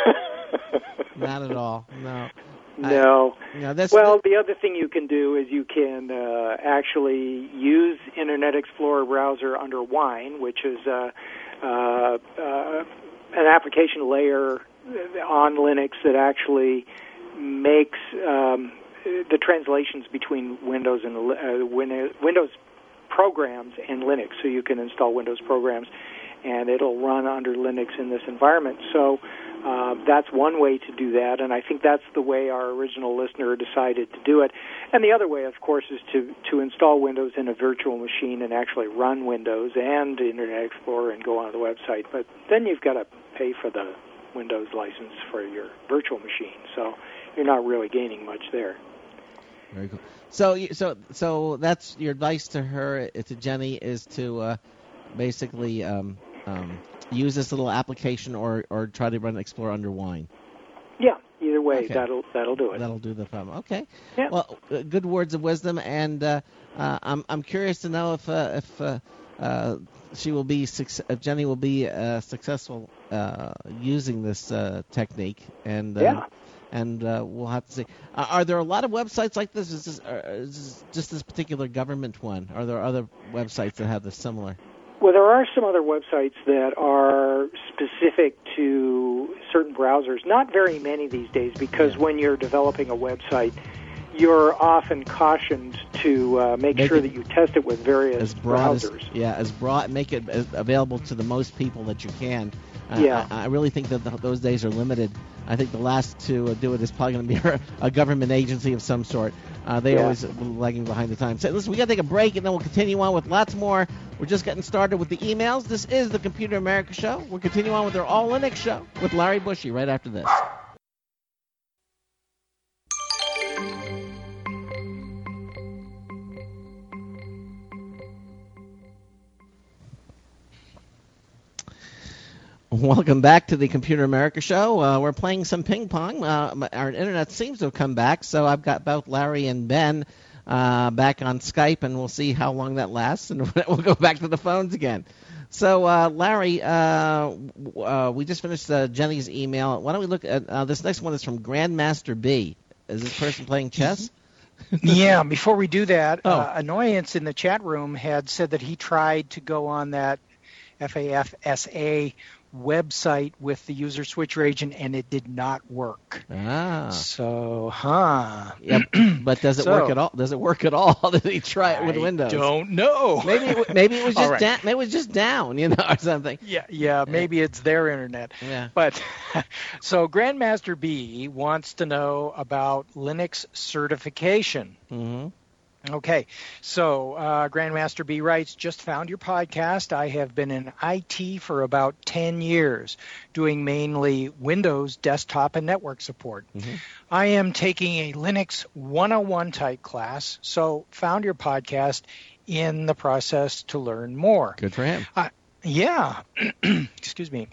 S4: Not at all. No.
S7: No.
S4: Well,
S7: the other thing you can do is you can actually use Internet Explorer browser under Wine, which is an application layer on Linux that actually makes the translations between Windows and Windows programs and Linux, so you can install Windows programs, and it'll run under Linux in this environment. So that's one way to do that, and I think that's the way our original listener decided to do it. And the other way, of course, is to install Windows in a virtual machine and actually run Windows and Internet Explorer and go on the website. But then you've got to pay for the Windows license for your virtual machine, so you're not really gaining much there.
S4: Very cool. So that's your advice to her, to Jenny, is to basically use this little application or try to run Explorer under Wine.
S7: Yeah, either way,
S4: okay.
S7: that'll do it.
S4: That'll do the problem. Okay.
S7: Yeah.
S4: Well, good words of wisdom, and I'm curious to know if she will be if Jenny will be successful using this technique, and
S7: yeah.
S4: And we'll have to see. Are there a lot of websites like this? Is this just this particular government one? Are there other websites that have this similar?
S7: Well, there are some other websites that are specific to certain browsers. Not very many these days, because when you're developing a website, you're often cautioned to make sure that you test it with various browsers.
S4: As broad, make it available to the most people that you can.
S7: Yeah.
S4: I really think that those days are limited. I think the last to do it is probably going to be a government agency of some sort. They always lagging behind the times. So, listen, we got to take a break, and then we'll continue on with lots more. We're just getting started with the emails. This is the Computer America Show. We'll continue on with our All Linux Show with Larry Bushy right after this. Welcome back to the Computer America Show. We're playing some ping pong. Our internet seems to have come back, so I've got both Larry and Ben back on Skype, and we'll see how long that lasts, and we'll go back to the phones again. So, Larry, we just finished Jenny's email. Why don't we look at this next one is from Grandmaster B. Is this person playing chess?
S6: Yeah, before we do that, Annoyance in the chat room had said that he tried to go on that FAFSA website with the user switcher agent, and it did not work. So,
S4: Yep. But does it work at all? Does it work at all? Did he try it with Windows?
S6: I don't know.
S4: Maybe it was just maybe it was just down, or something.
S6: Yeah. Maybe it's their internet.
S4: Yeah.
S6: But so Grandmaster B wants to know about Linux certification.
S4: Mm-hmm.
S6: Okay, so Grandmaster B writes, just found your podcast. I have been in IT for about 10 years, doing mainly Windows, desktop, and network support.
S4: Mm-hmm.
S6: I am taking a Linux 101 type class, so found your podcast in the process to learn more.
S4: Good for him.
S6: Yeah, excuse me.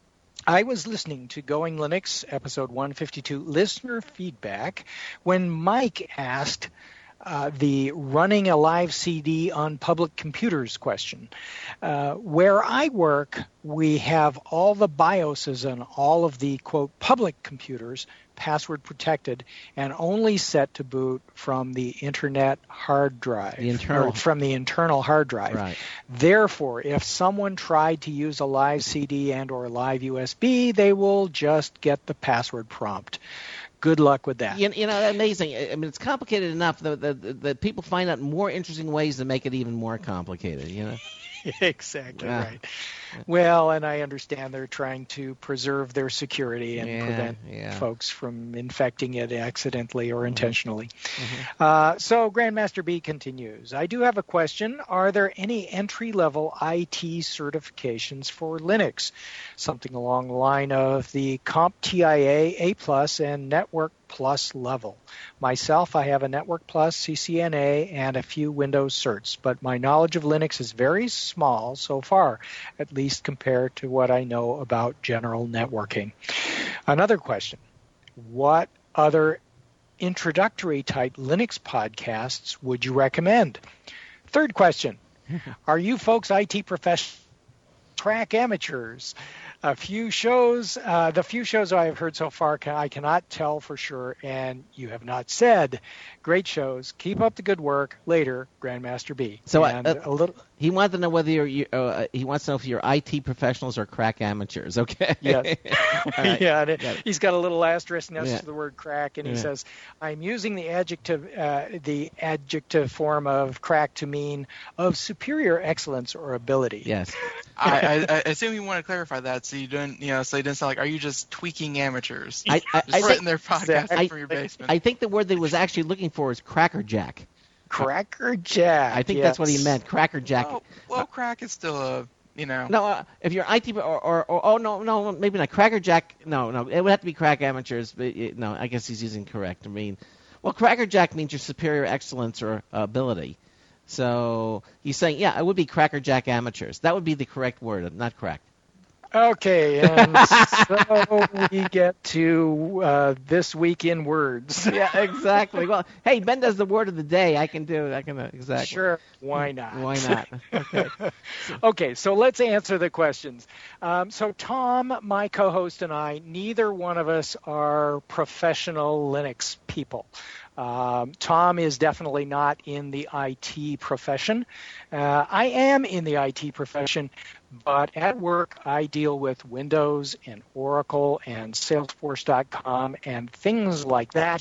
S6: I was listening to Going Linux, episode 152, listener feedback, when Mike asked the running a live CD on public computers question. Where I work, we have all the BIOSes on all of the, quote, public computers password protected and only set to boot from the internet hard drive. From the internal hard drive.
S4: Right.
S6: Therefore, if someone tried to use a live CD and or live USB, they will just get the password prompt. Good luck with that.
S4: Amazing. I mean, it's complicated enough that people find out more interesting ways to make it even more complicated,
S6: Exactly right. Well, and I understand they're trying to preserve their security and prevent folks from infecting it accidentally or intentionally.
S4: Mm-hmm.
S6: So Grandmaster B continues. I do have a question. Are there any entry-level IT certifications for Linux? Something along the line of the CompTIA A+ and Network Plus level. Myself, I have a Network Plus, CCNA, and a few Windows certs, but my knowledge of Linux is very small so far, at least compared to what I know about general networking. Another question. What other introductory type Linux podcasts would you recommend? Third question. Are you folks IT professionals, track amateurs? The few shows I have heard so far, I cannot tell for sure, and you have not said. Great shows. Keep up the good work. Later, Grandmaster B.
S4: So he wants to know whether he wants to know if you're IT professionals or crack amateurs. Okay.
S6: Yes.
S4: Right.
S6: Yeah. He's got a little asterisk next to the word crack, and he says, "I'm using the adjective form of crack to mean of superior excellence or ability."
S4: Yes.
S5: I assume you want to clarify that, so you don't, so it doesn't sound like, are you just tweaking amateurs?
S4: I
S5: think their podcast from your basement.
S4: I think the word that he was actually looking for is crackerjack.
S6: Crackerjack.
S4: I think that's what he meant. Crackerjack.
S5: Well, crack is still a,
S4: No, if you're IT no, maybe not. Crackerjack. No, it would have to be crack amateurs. But no, I guess he's using correct. I mean, well, crackerjack means your superior excellence or ability. So he's saying, it would be crackerjack amateurs. That would be the correct word, not crack.
S6: Okay, and so we get to This Week in Words.
S4: Yeah, exactly. Well, hey, Ben does the word of the day. I can do it. Exactly.
S6: Sure. Why not?
S4: Why not? Okay.
S6: Okay, so let's answer the questions. So Tom, my co-host, and I, neither one of us are professional Linux people. Tom is definitely not in the IT profession. I am in the IT profession, but at work I deal with Windows and Oracle and Salesforce.com and things like that.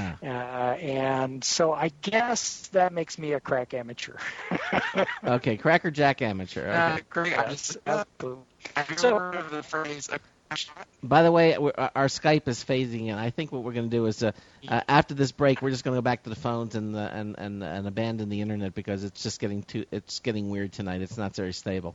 S6: And so I guess that makes me a crack amateur.
S4: Okay, crackerjack amateur. Okay.
S5: Great. Have you heard of the phrase?
S4: By the way, our Skype is phasing in. I think what we're going to do is, after this break, we're just going to go back to the phones and abandon the internet because it's just getting weird tonight. It's not very stable.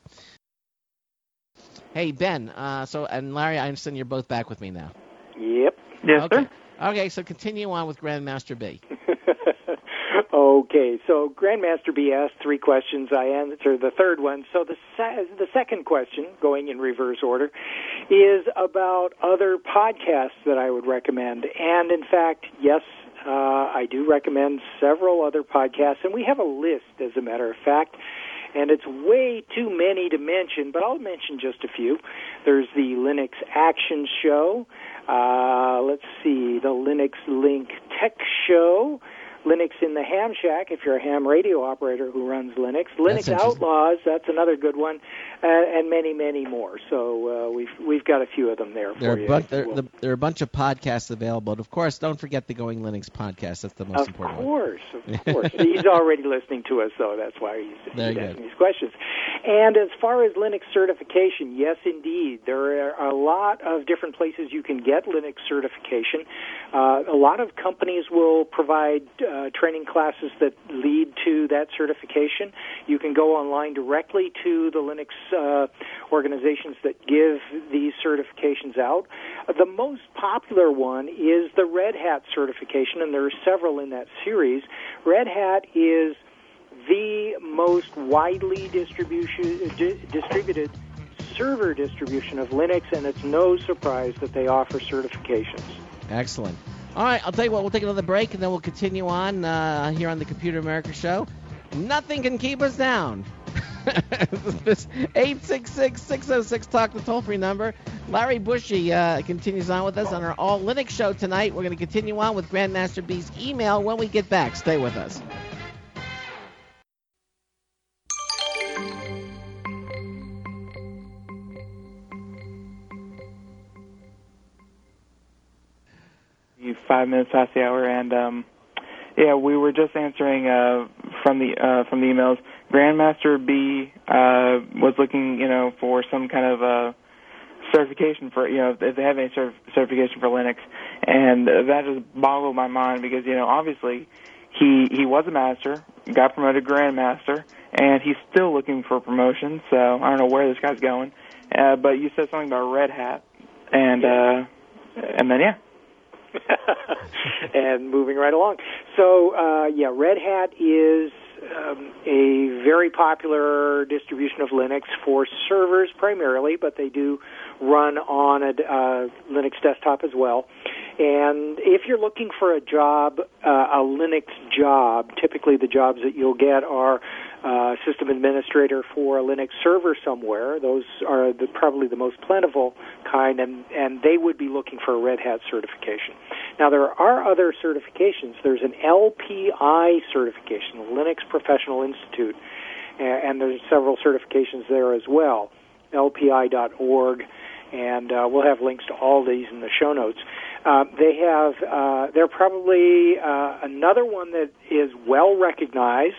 S4: Hey Ben, and Larry, I understand you're both back with me now.
S7: Yep.
S8: Yes,
S4: okay.
S8: sir.
S4: Okay, so continue on with Grandmaster B.
S7: Okay, so Grandmaster B asked 3 questions. I answered the third one. So the second question, going in reverse order, is about other podcasts that I would recommend. And in fact, yes, I do recommend several other podcasts, and we have a list, as a matter of fact. And it's way too many to mention, but I'll mention just a few. There's the Linux Action Show. Let's see, the Linux Link Tech Show. Linux in the Ham Shack, if you're a ham radio operator who runs Linux. Linux Outlaws, that's another good one, and many, many more. So we've got a few of them there for you.
S4: There are a bunch of podcasts available. And of course, don't forget the Going Linux podcast. That's the most important one.
S7: Of course. He's already listening to us, so that's why he's asking these questions. And as far as Linux certification, yes, indeed. There are a lot of different places you can get Linux certification. A lot of companies will provide training classes that lead to that certification. You can go online directly to the Linux organizations that give these certifications out. The most popular one is the Red Hat certification, and there are several in that series. Red Hat is the most widely distributed server distribution of Linux, and it's no surprise that they offer certifications.
S4: Excellent. All right, I'll tell you what, we'll take another break, and then we'll continue on here on the Computer America Show. Nothing can keep us down. This 866-606-TALK, the toll-free number. Larry Bushy continues on with us on our All Linux show tonight. We're going to continue on with Grandmaster B's email when we get back. Stay with us.
S8: You 5 minutes past the hour, and we were just answering from the emails. Grandmaster B was looking, for some kind of certification for, if they have any certification for Linux, and that just boggled my mind because, obviously he was a master, got promoted Grandmaster, and he's still looking for promotion. So I don't know where this guy's going, but you said something about Red Hat, and then
S7: and moving right along. So, Red Hat is a very popular distribution of Linux for servers primarily, but they do run on a Linux desktop as well. And if you're looking for a job, a Linux job, typically the jobs that you'll get are system administrator for a Linux server somewhere. Those are probably the most plentiful kind, and they would be looking for a Red Hat certification. Now, there are other certifications. There's an LPI certification, Linux Professional Institute, and there's several certifications there as well, lpi.org, and we'll have links to all these in the show notes. They're probably another one that is well recognized.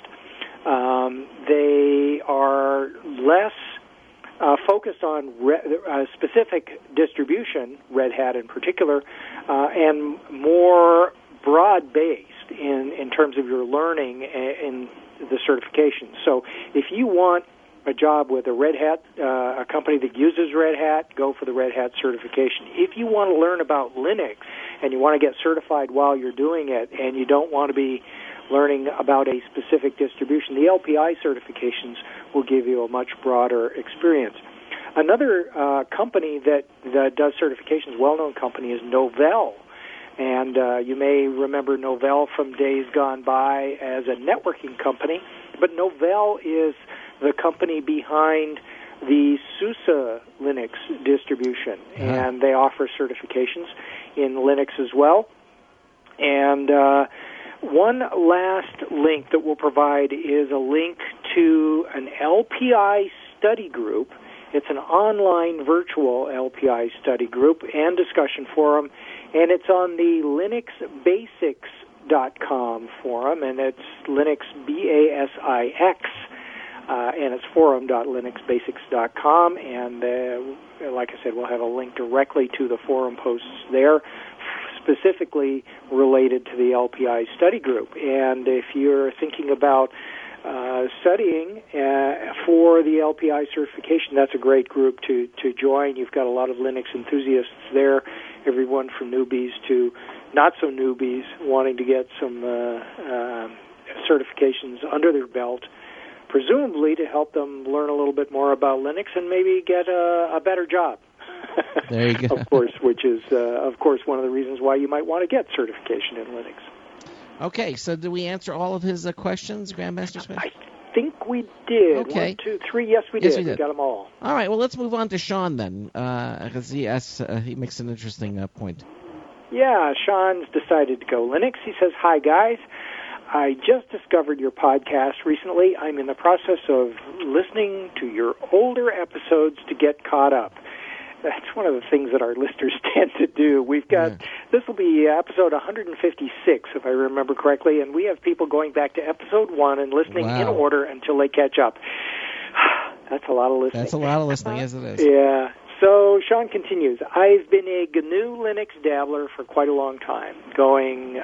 S7: They are less focused on a specific distribution, Red Hat in particular, and more broad-based in terms of your learning in the certification. So if you want a job with a Red Hat, a company that uses Red Hat, go for the Red Hat certification. If you want to learn about Linux and you want to get certified while you're doing it and you don't want to be learning about a specific distribution, the LPI certifications will give you a much broader experience. Another company that does certifications, well-known company, is Novell. And you may remember Novell from days gone by as a networking company, but Novell is the company behind the SUSE Linux distribution, and they offer certifications in Linux as well. And one last link that we'll provide is a link to an LPI study group. It's an online virtual LPI study group and discussion forum, and it's on the linuxbasics.com forum, and it's Linux, B-A-S-I-X, and it's forum.linuxbasics.com, and like I said, we'll have a link directly to the forum posts there, specifically related to the LPI study group. And if you're thinking about studying for the LPI certification, that's a great group to join. You've got a lot of Linux enthusiasts there, everyone from newbies to not-so-newbies wanting to get some certifications under their belt, presumably to help them learn a little bit more about Linux and maybe get a better job.
S4: There you go.
S7: Of course, which is, of course, one of the reasons why you might want to get certification in Linux.
S4: Okay, so did we answer all of his questions, Grandmaster Smith?
S7: I think we did.
S4: Okay.
S7: 1, 2, 3. Yes, we did. We got them all.
S4: All right, well, let's move on to Sean then, because he makes an interesting point.
S7: Yeah, Sean's decided to go Linux. He says, "Hi, guys. I just discovered your podcast recently. I'm in the process of listening to your older episodes to get caught up. That's one of the things that our listeners tend to do. We've got, this will be episode 156, if I remember correctly, and we have people going back to episode 1 and listening in order until they catch up. That's a lot of listening.
S4: That's a lot of listening, yes it is.
S7: Yeah. So Sean continues, I've been a GNU Linux dabbler for quite a long time, going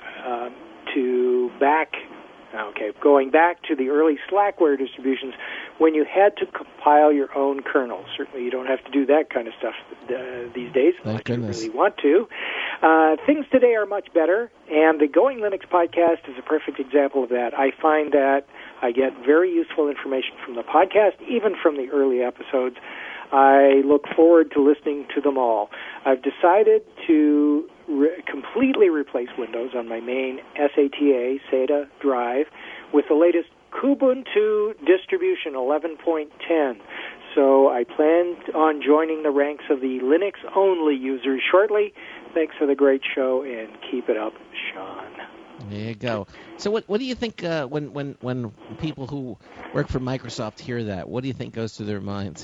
S7: back to the early Slackware distributions when you had to compile your own kernel. Certainly you don't have to do that kind of stuff these days unless you really want to. Things today are much better, and the Going Linux podcast is a perfect example of that. I find that I get very useful information from the podcast, even from the early episodes. I look forward to listening to them all. I've decided to completely replace Windows on my main SATA drive with the latest Kubuntu distribution 11.10. So I plan on joining the ranks of the Linux-only users shortly. Thanks for the great show, and keep it up, Sean.
S4: There you go. So what do you think when people who work for Microsoft hear that? What do you think goes through their minds?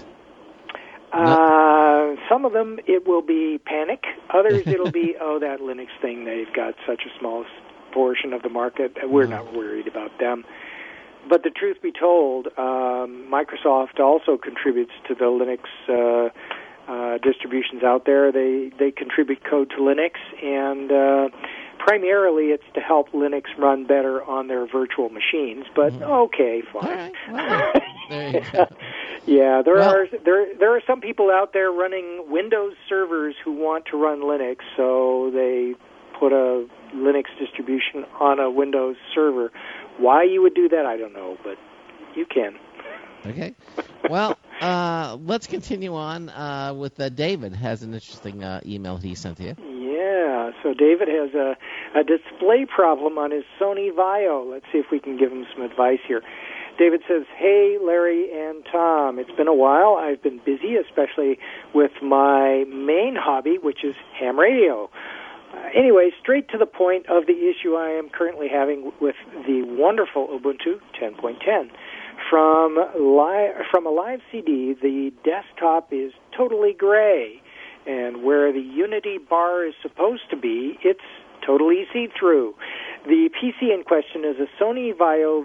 S7: Some of them, it will be panic. Others, it'll be, that Linux thing, they've got such a small portion of the market. We're not worried about them. But the truth be told, Microsoft also contributes to the Linux distributions out there. They contribute code to Linux, and primarily it's to help Linux run better on their virtual machines. But okay, fine.
S4: All right. There you go.
S7: Yeah, there are some people out there running Windows servers who want to run Linux, so they put a Linux distribution on a Windows server. Why you would do that, I don't know, but you can.
S4: Okay. Well, let's continue on with David has an interesting email he sent to you.
S7: Yeah, so David has a display problem on his Sony Vaio. Let's see if we can give him some advice here. David says, hey, Larry and Tom, it's been a while. I've been busy, especially with my main hobby, which is ham radio. Anyway, straight to the point of the issue I am currently having with the wonderful Ubuntu 10.10. From a live CD, the desktop is totally gray, and where the Unity bar is supposed to be, it's totally see-through. The PC in question is a Sony Vaio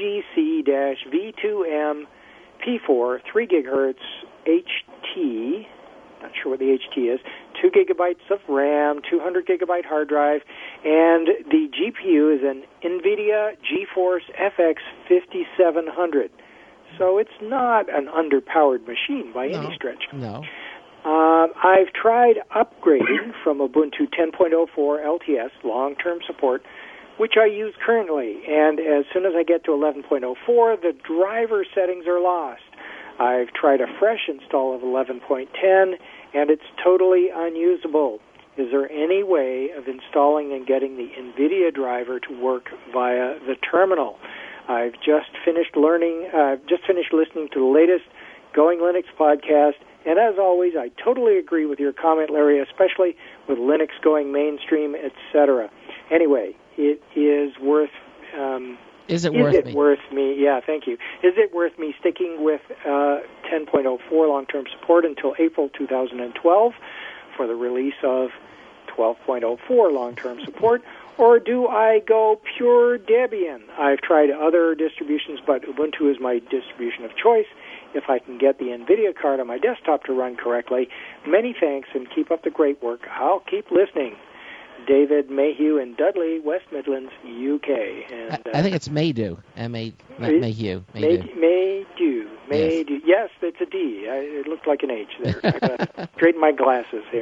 S7: VGC-V2M P4 3 GHz HT. Not sure what the HT is. 2 gigabytes of RAM, 200 gigabyte hard drive, and the GPU is an NVIDIA GeForce FX 5700. So it's not an underpowered machine by any stretch.
S4: No.
S7: I've tried upgrading from Ubuntu 10.04 LTS, long-term support, which I use currently, and as soon as I get to 11.04, the driver settings are lost. I've tried a fresh install of 11.10, and it's totally unusable. Is there any way of installing and getting the NVIDIA driver to work via the terminal? I've just finished listening to the latest Going Linux podcast, and as always, I totally agree with your comment, Larry, especially with Linux going mainstream, etc. Anyway, it is worth...
S4: Is it worth me?
S7: Yeah, thank you. Is it worth me sticking with 10.04 long-term support until April 2012 for the release of 12.04 long-term support, or do I go pure Debian? I've tried other distributions, but Ubuntu is my distribution of choice. If I can get the NVIDIA card on my desktop to run correctly, many thanks, and keep up the great work. I'll keep listening. David Mayhew in Dudley, West Midlands, UK. And,
S4: I think it's Maydew. Mayhew.
S7: Maydew. Yes, it's a D. It looked like an H there. I got to straighten my glasses here.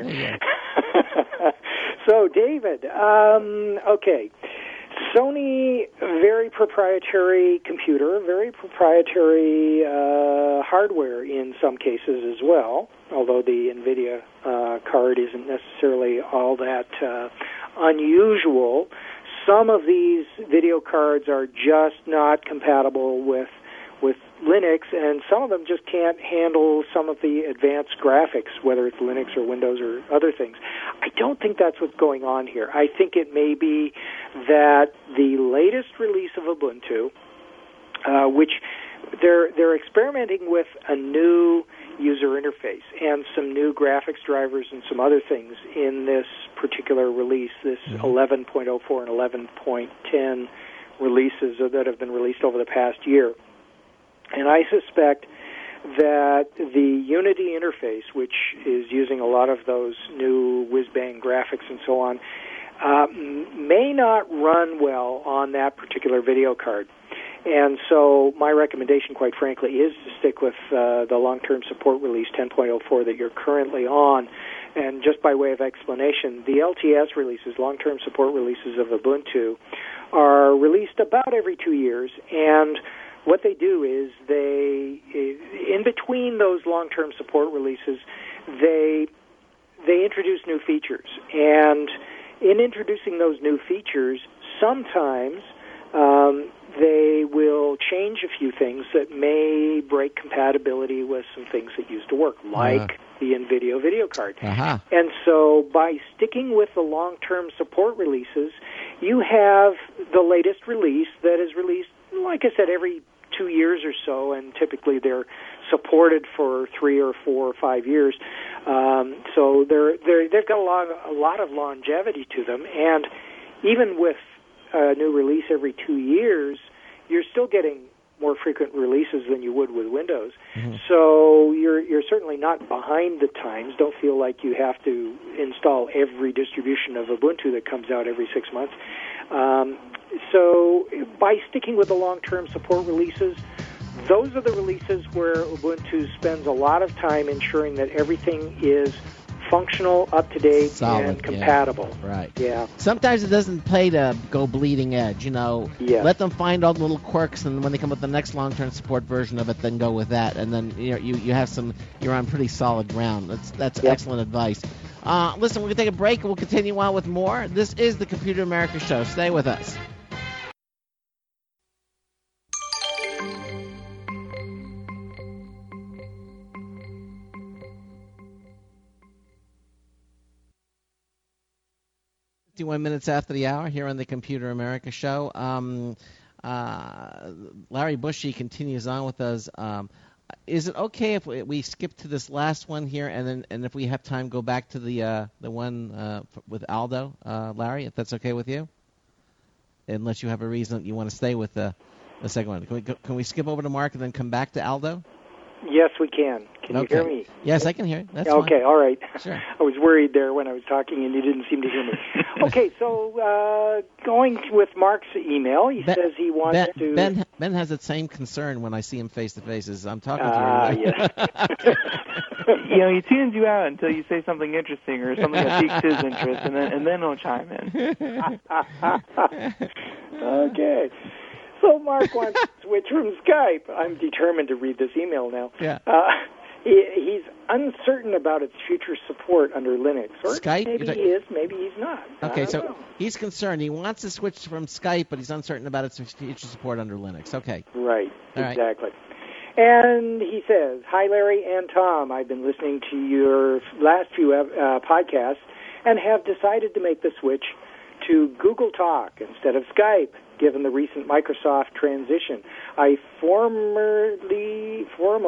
S7: So, David, okay. Sony, very proprietary computer, very proprietary hardware in some cases as well, although the NVIDIA card isn't necessarily all that unusual. Some of these video cards are just not compatible with Linux, and some of them just can't handle some of the advanced graphics, whether it's Linux or Windows or other things. I don't think that's what's going on here. I think it may be that the latest release of Ubuntu, which they're experimenting with a new user interface and some new graphics drivers and some other things in this particular release, this 11.04 and 11.10 releases that have been released over the past year. And I suspect that the Unity interface, which is using a lot of those new whiz-bang graphics and so on, may not run well on that particular video card. And so my recommendation, quite frankly, is to stick with the long-term support release 10.04 that you're currently on. And just by way of explanation, the LTS releases, long-term support releases of Ubuntu, are released about every 2 years. And what they do is in between those long-term support releases, they introduce new features. And in introducing those new features, sometimes they will change a few things that may break compatibility with some things that used to work, like the NVIDIA video card. And so by sticking with the long-term support releases, you have the latest release that is released, like I said, every 2 years or so, and typically they're supported for 3 or 4 or 5 years. So they've got a lot of longevity to them, and even with a new release every 2 years, you're still getting more frequent releases than you would with Windows. So you're certainly not behind the times. Don't feel like you have to install every distribution of Ubuntu that comes out every 6 months. So by sticking with the long-term support releases, those are the releases where Ubuntu spends a lot of time ensuring that everything is functional, up-to-date,
S4: solid,
S7: and compatible.
S4: Yeah. Right.
S7: Yeah.
S4: Sometimes it doesn't pay to go bleeding edge,
S7: Yeah.
S4: Let them find all the little quirks, and when they come up with the next long-term support version of it, then go with that. And then you have you're on pretty solid ground. That's excellent advice. Listen, we're going to take a break, and we'll continue on with more. This is the Computer America Show. Stay with us. Minutes after the hour here on the Computer America Show. Larry Bushy continues on with us. Is it okay if we skip to this last one here, and if we have time, go back to the one with Aldo, Larry? If that's okay with you, unless you have a reason that you want to stay with the second one. Can we skip over to Mark and then come back to Aldo?
S7: Yes, we can. Can you hear me?
S4: Yes, I can hear you. That's
S7: okay,
S4: fine.
S7: All right.
S4: Sure.
S7: I was worried there when I was talking and you didn't seem to hear me. Okay, so going with Mark's email, he says he wants to...
S4: Ben has that same concern when I see him face-to-face as I'm talking to him.
S8: Yes. He tunes you out until you say something interesting or something that piques his interest, and then he'll chime in.
S7: Okay. So Mark wants to switch from Skype. I'm determined to read this email now.
S4: Yeah.
S7: He's uncertain about its future support under Linux. Or
S4: Skype?
S7: Maybe he is, maybe he's not.
S4: Okay, so he's concerned. He wants to switch from Skype, but he's uncertain about its future support under Linux. Okay.
S7: Right,
S4: All
S7: exactly. Right. And he says, "Hi, Larry and Tom. I've been listening to your last few podcasts and have decided to make the switch to Google Talk instead of Skype, given the recent Microsoft transition. I formerly,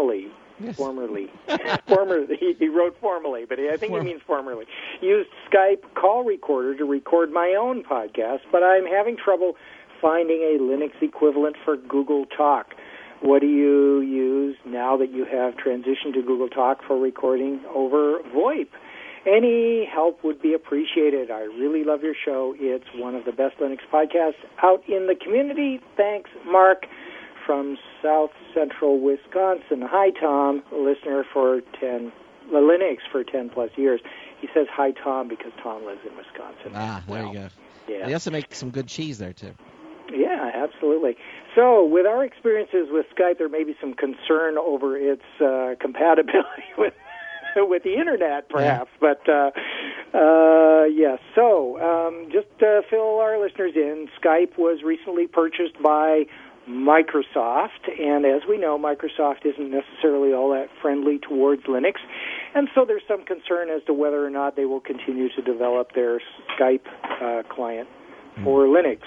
S7: he wrote formerly, but I think he means formerly, used Skype call recorder to record my own podcast, but I'm having trouble finding a Linux equivalent for Google Talk. What do you use now that you have transitioned to Google Talk for recording over VoIP? Any help would be appreciated. I really love your show. It's one of the best Linux podcasts out in the community. Thanks, Mark, from South Central Wisconsin. Hi, Tom, a listener for Linux for 10-plus years. He says hi, Tom, because Tom lives in Wisconsin.
S4: There you go.
S7: Yeah.
S4: They also make some good cheese there, too.
S7: Yeah, absolutely. So with our experiences with Skype, there may be some concern over its compatibility with the Internet, perhaps. Yeah. But, yes. So just to fill our listeners in, Skype was recently purchased by Microsoft, and as we know, Microsoft isn't necessarily all that friendly towards Linux, and so there's some concern as to whether or not they will continue to develop their Skype client for Linux.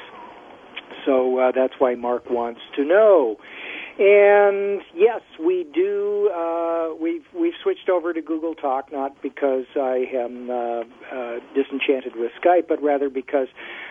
S7: So that's why Mark wants to know. And yes, we do. We've switched over to Google Talk, not because I am disenchanted with Skype, but rather because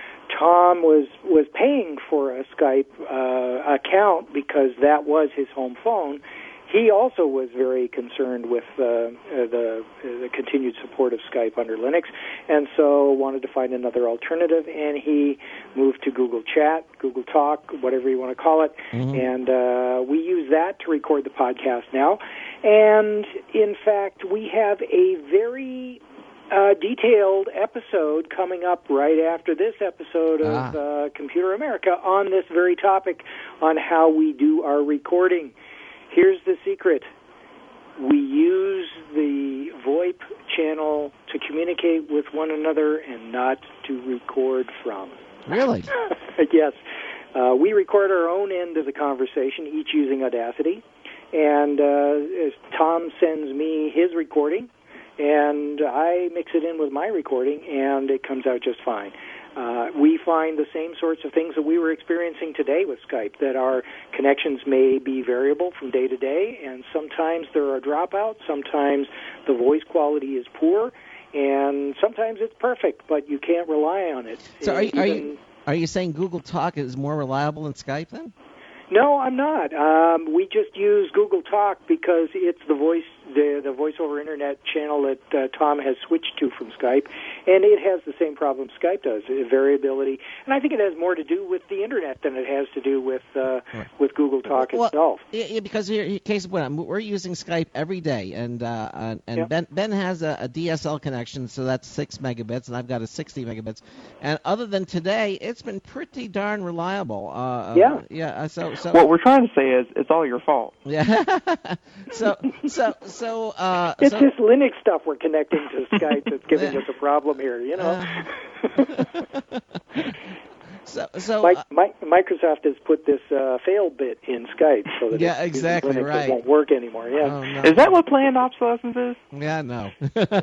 S7: Tom was paying for a Skype account because that was his home phone. He also was very concerned with the continued support of Skype under Linux, and so wanted to find another alternative, and he moved to Google Chat, Google Talk, whatever you want to call it, and we use that to record the podcast now. And, in fact, we have a very detailed episode coming up right after this episode of Computer America on this very topic, on how we do our recording. Here's the secret. We use the VoIP channel to communicate with one another and not to record from.
S4: Really?
S7: Yes. We record our own end of the conversation, each using Audacity. And Tom sends me his recording, and I mix it in with my recording, and it comes out just fine. We find the same sorts of things that we were experiencing today with Skype, that our connections may be variable from day to day, and sometimes there are dropouts, sometimes the voice quality is poor, and sometimes it's perfect, but you can't rely on it.
S4: So are you saying Google Talk is more reliable than Skype then?
S7: No, I'm not. We just use Google Talk because it's the voice over internet channel that Tom has switched to from Skype, and it has the same problem Skype does, variability. And I think it has more to do with the internet than it has to do with Google Talk itself.
S4: Yeah, because here, case in point, we're using Skype every day, and Ben has a DSL connection, so that's 6 megabits, and I've got a 60 megabits. And other than today, it's been pretty darn reliable. So
S8: what we're trying to say is it's all your fault.
S4: Yeah. It's
S7: this Linux stuff we're connecting to Skype that's giving us a problem here, you know. Microsoft has put this fail bit in Skype so that Linux won't work anymore. Yeah.
S4: Oh, no.
S8: Is that what planned obsolescence is?
S4: Yeah, no.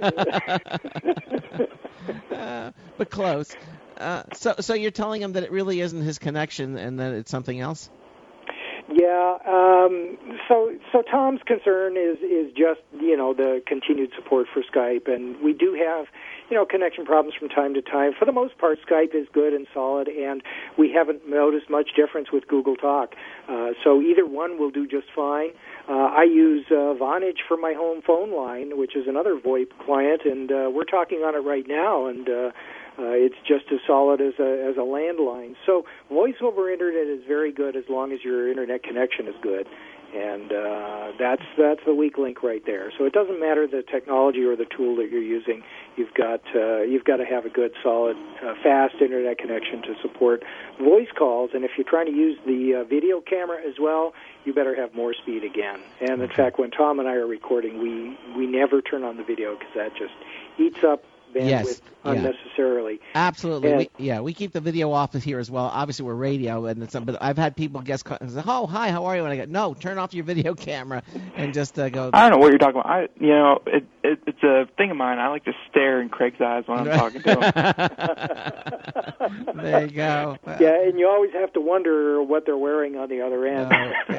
S4: But close. So you're telling him that it really isn't his connection and that it's something else?
S7: Yeah. So Tom's concern is just, the continued support for Skype, and we do have, connection problems from time to time. For the most part, Skype is good and solid, and we haven't noticed much difference with Google Talk. So either one will do just fine. I use Vonage for my home phone line, which is another VoIP client, and we're talking on it right now, and it's just as solid as a landline. So voice over internet is very good as long as your internet connection is good, and that's the weak link right there. So it doesn't matter the technology or the tool that you're using. You've got to have a good, solid, fast internet connection to support voice calls. And if you're trying to use the video camera as well, you better have more speed again. And in fact, when Tom and I are recording, we never turn on the video because that just eats up bandwidth unnecessarily.
S4: Absolutely. We keep the video off of here as well. Obviously, we're radio, but I've had people guess and say, "Oh, hi, how are you?" And I go, "No, turn off your video camera and just go."
S8: I don't know what you're talking about. It's a thing of mine. I like to stare in Craig's eyes when I'm talking to
S4: him. There you go.
S7: Yeah, and you always have to wonder what they're wearing on the other end.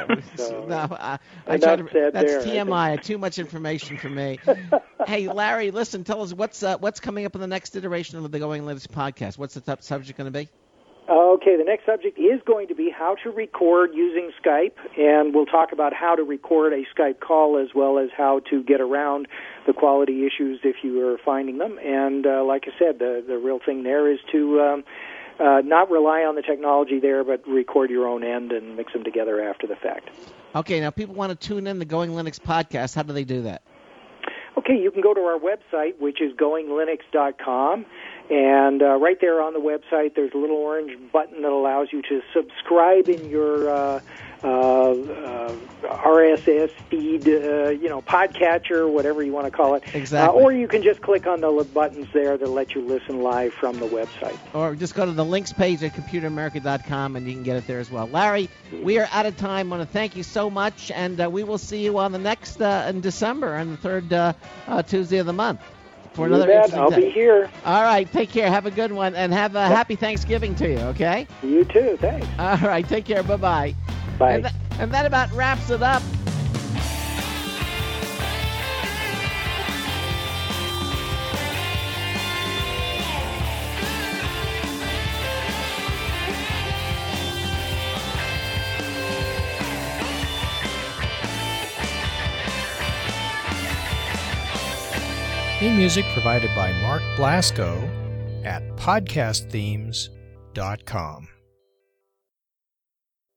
S4: That's TMI. Too much information for me. Hey, Larry, listen. Tell us what's coming up in the next iteration of the Going Linux podcast. What's the subject going to be?
S7: Okay, the next subject is going to be how to record using Skype, and we'll talk about how to record a Skype call as well as how to get around the quality issues if you are finding them. And like I said, the real thing there is to not rely on the technology there, but record your own end and mix them together after the fact.
S4: Okay, now people want to tune in the Going Linux podcast. How do they do that?
S7: Okay, you can go to our website, which is goinglinux.com, and right there on the website, there's a little orange button that allows you to subscribe in your RSS feed, podcatcher, whatever you want to call it.
S4: Exactly.
S7: Or you can just click on the buttons there that let you listen live from the website.
S4: Or just go to the links page at computeramerica.com, and you can get it there as well. Larry, we are out of time. I want to thank you so much, and we will see you on the next in December, on the third Tuesday of the month. for another
S7: bet.
S4: interesting
S7: I'll
S4: time.
S7: be here.
S4: All right, take care. Have a good one, and have a happy Thanksgiving to you, okay?
S7: You too. Thanks.
S4: All right, take care. Bye-bye.
S7: Bye.
S4: And that about wraps it up.
S1: Theme music provided by Mark Blasco at podcastthemes.com.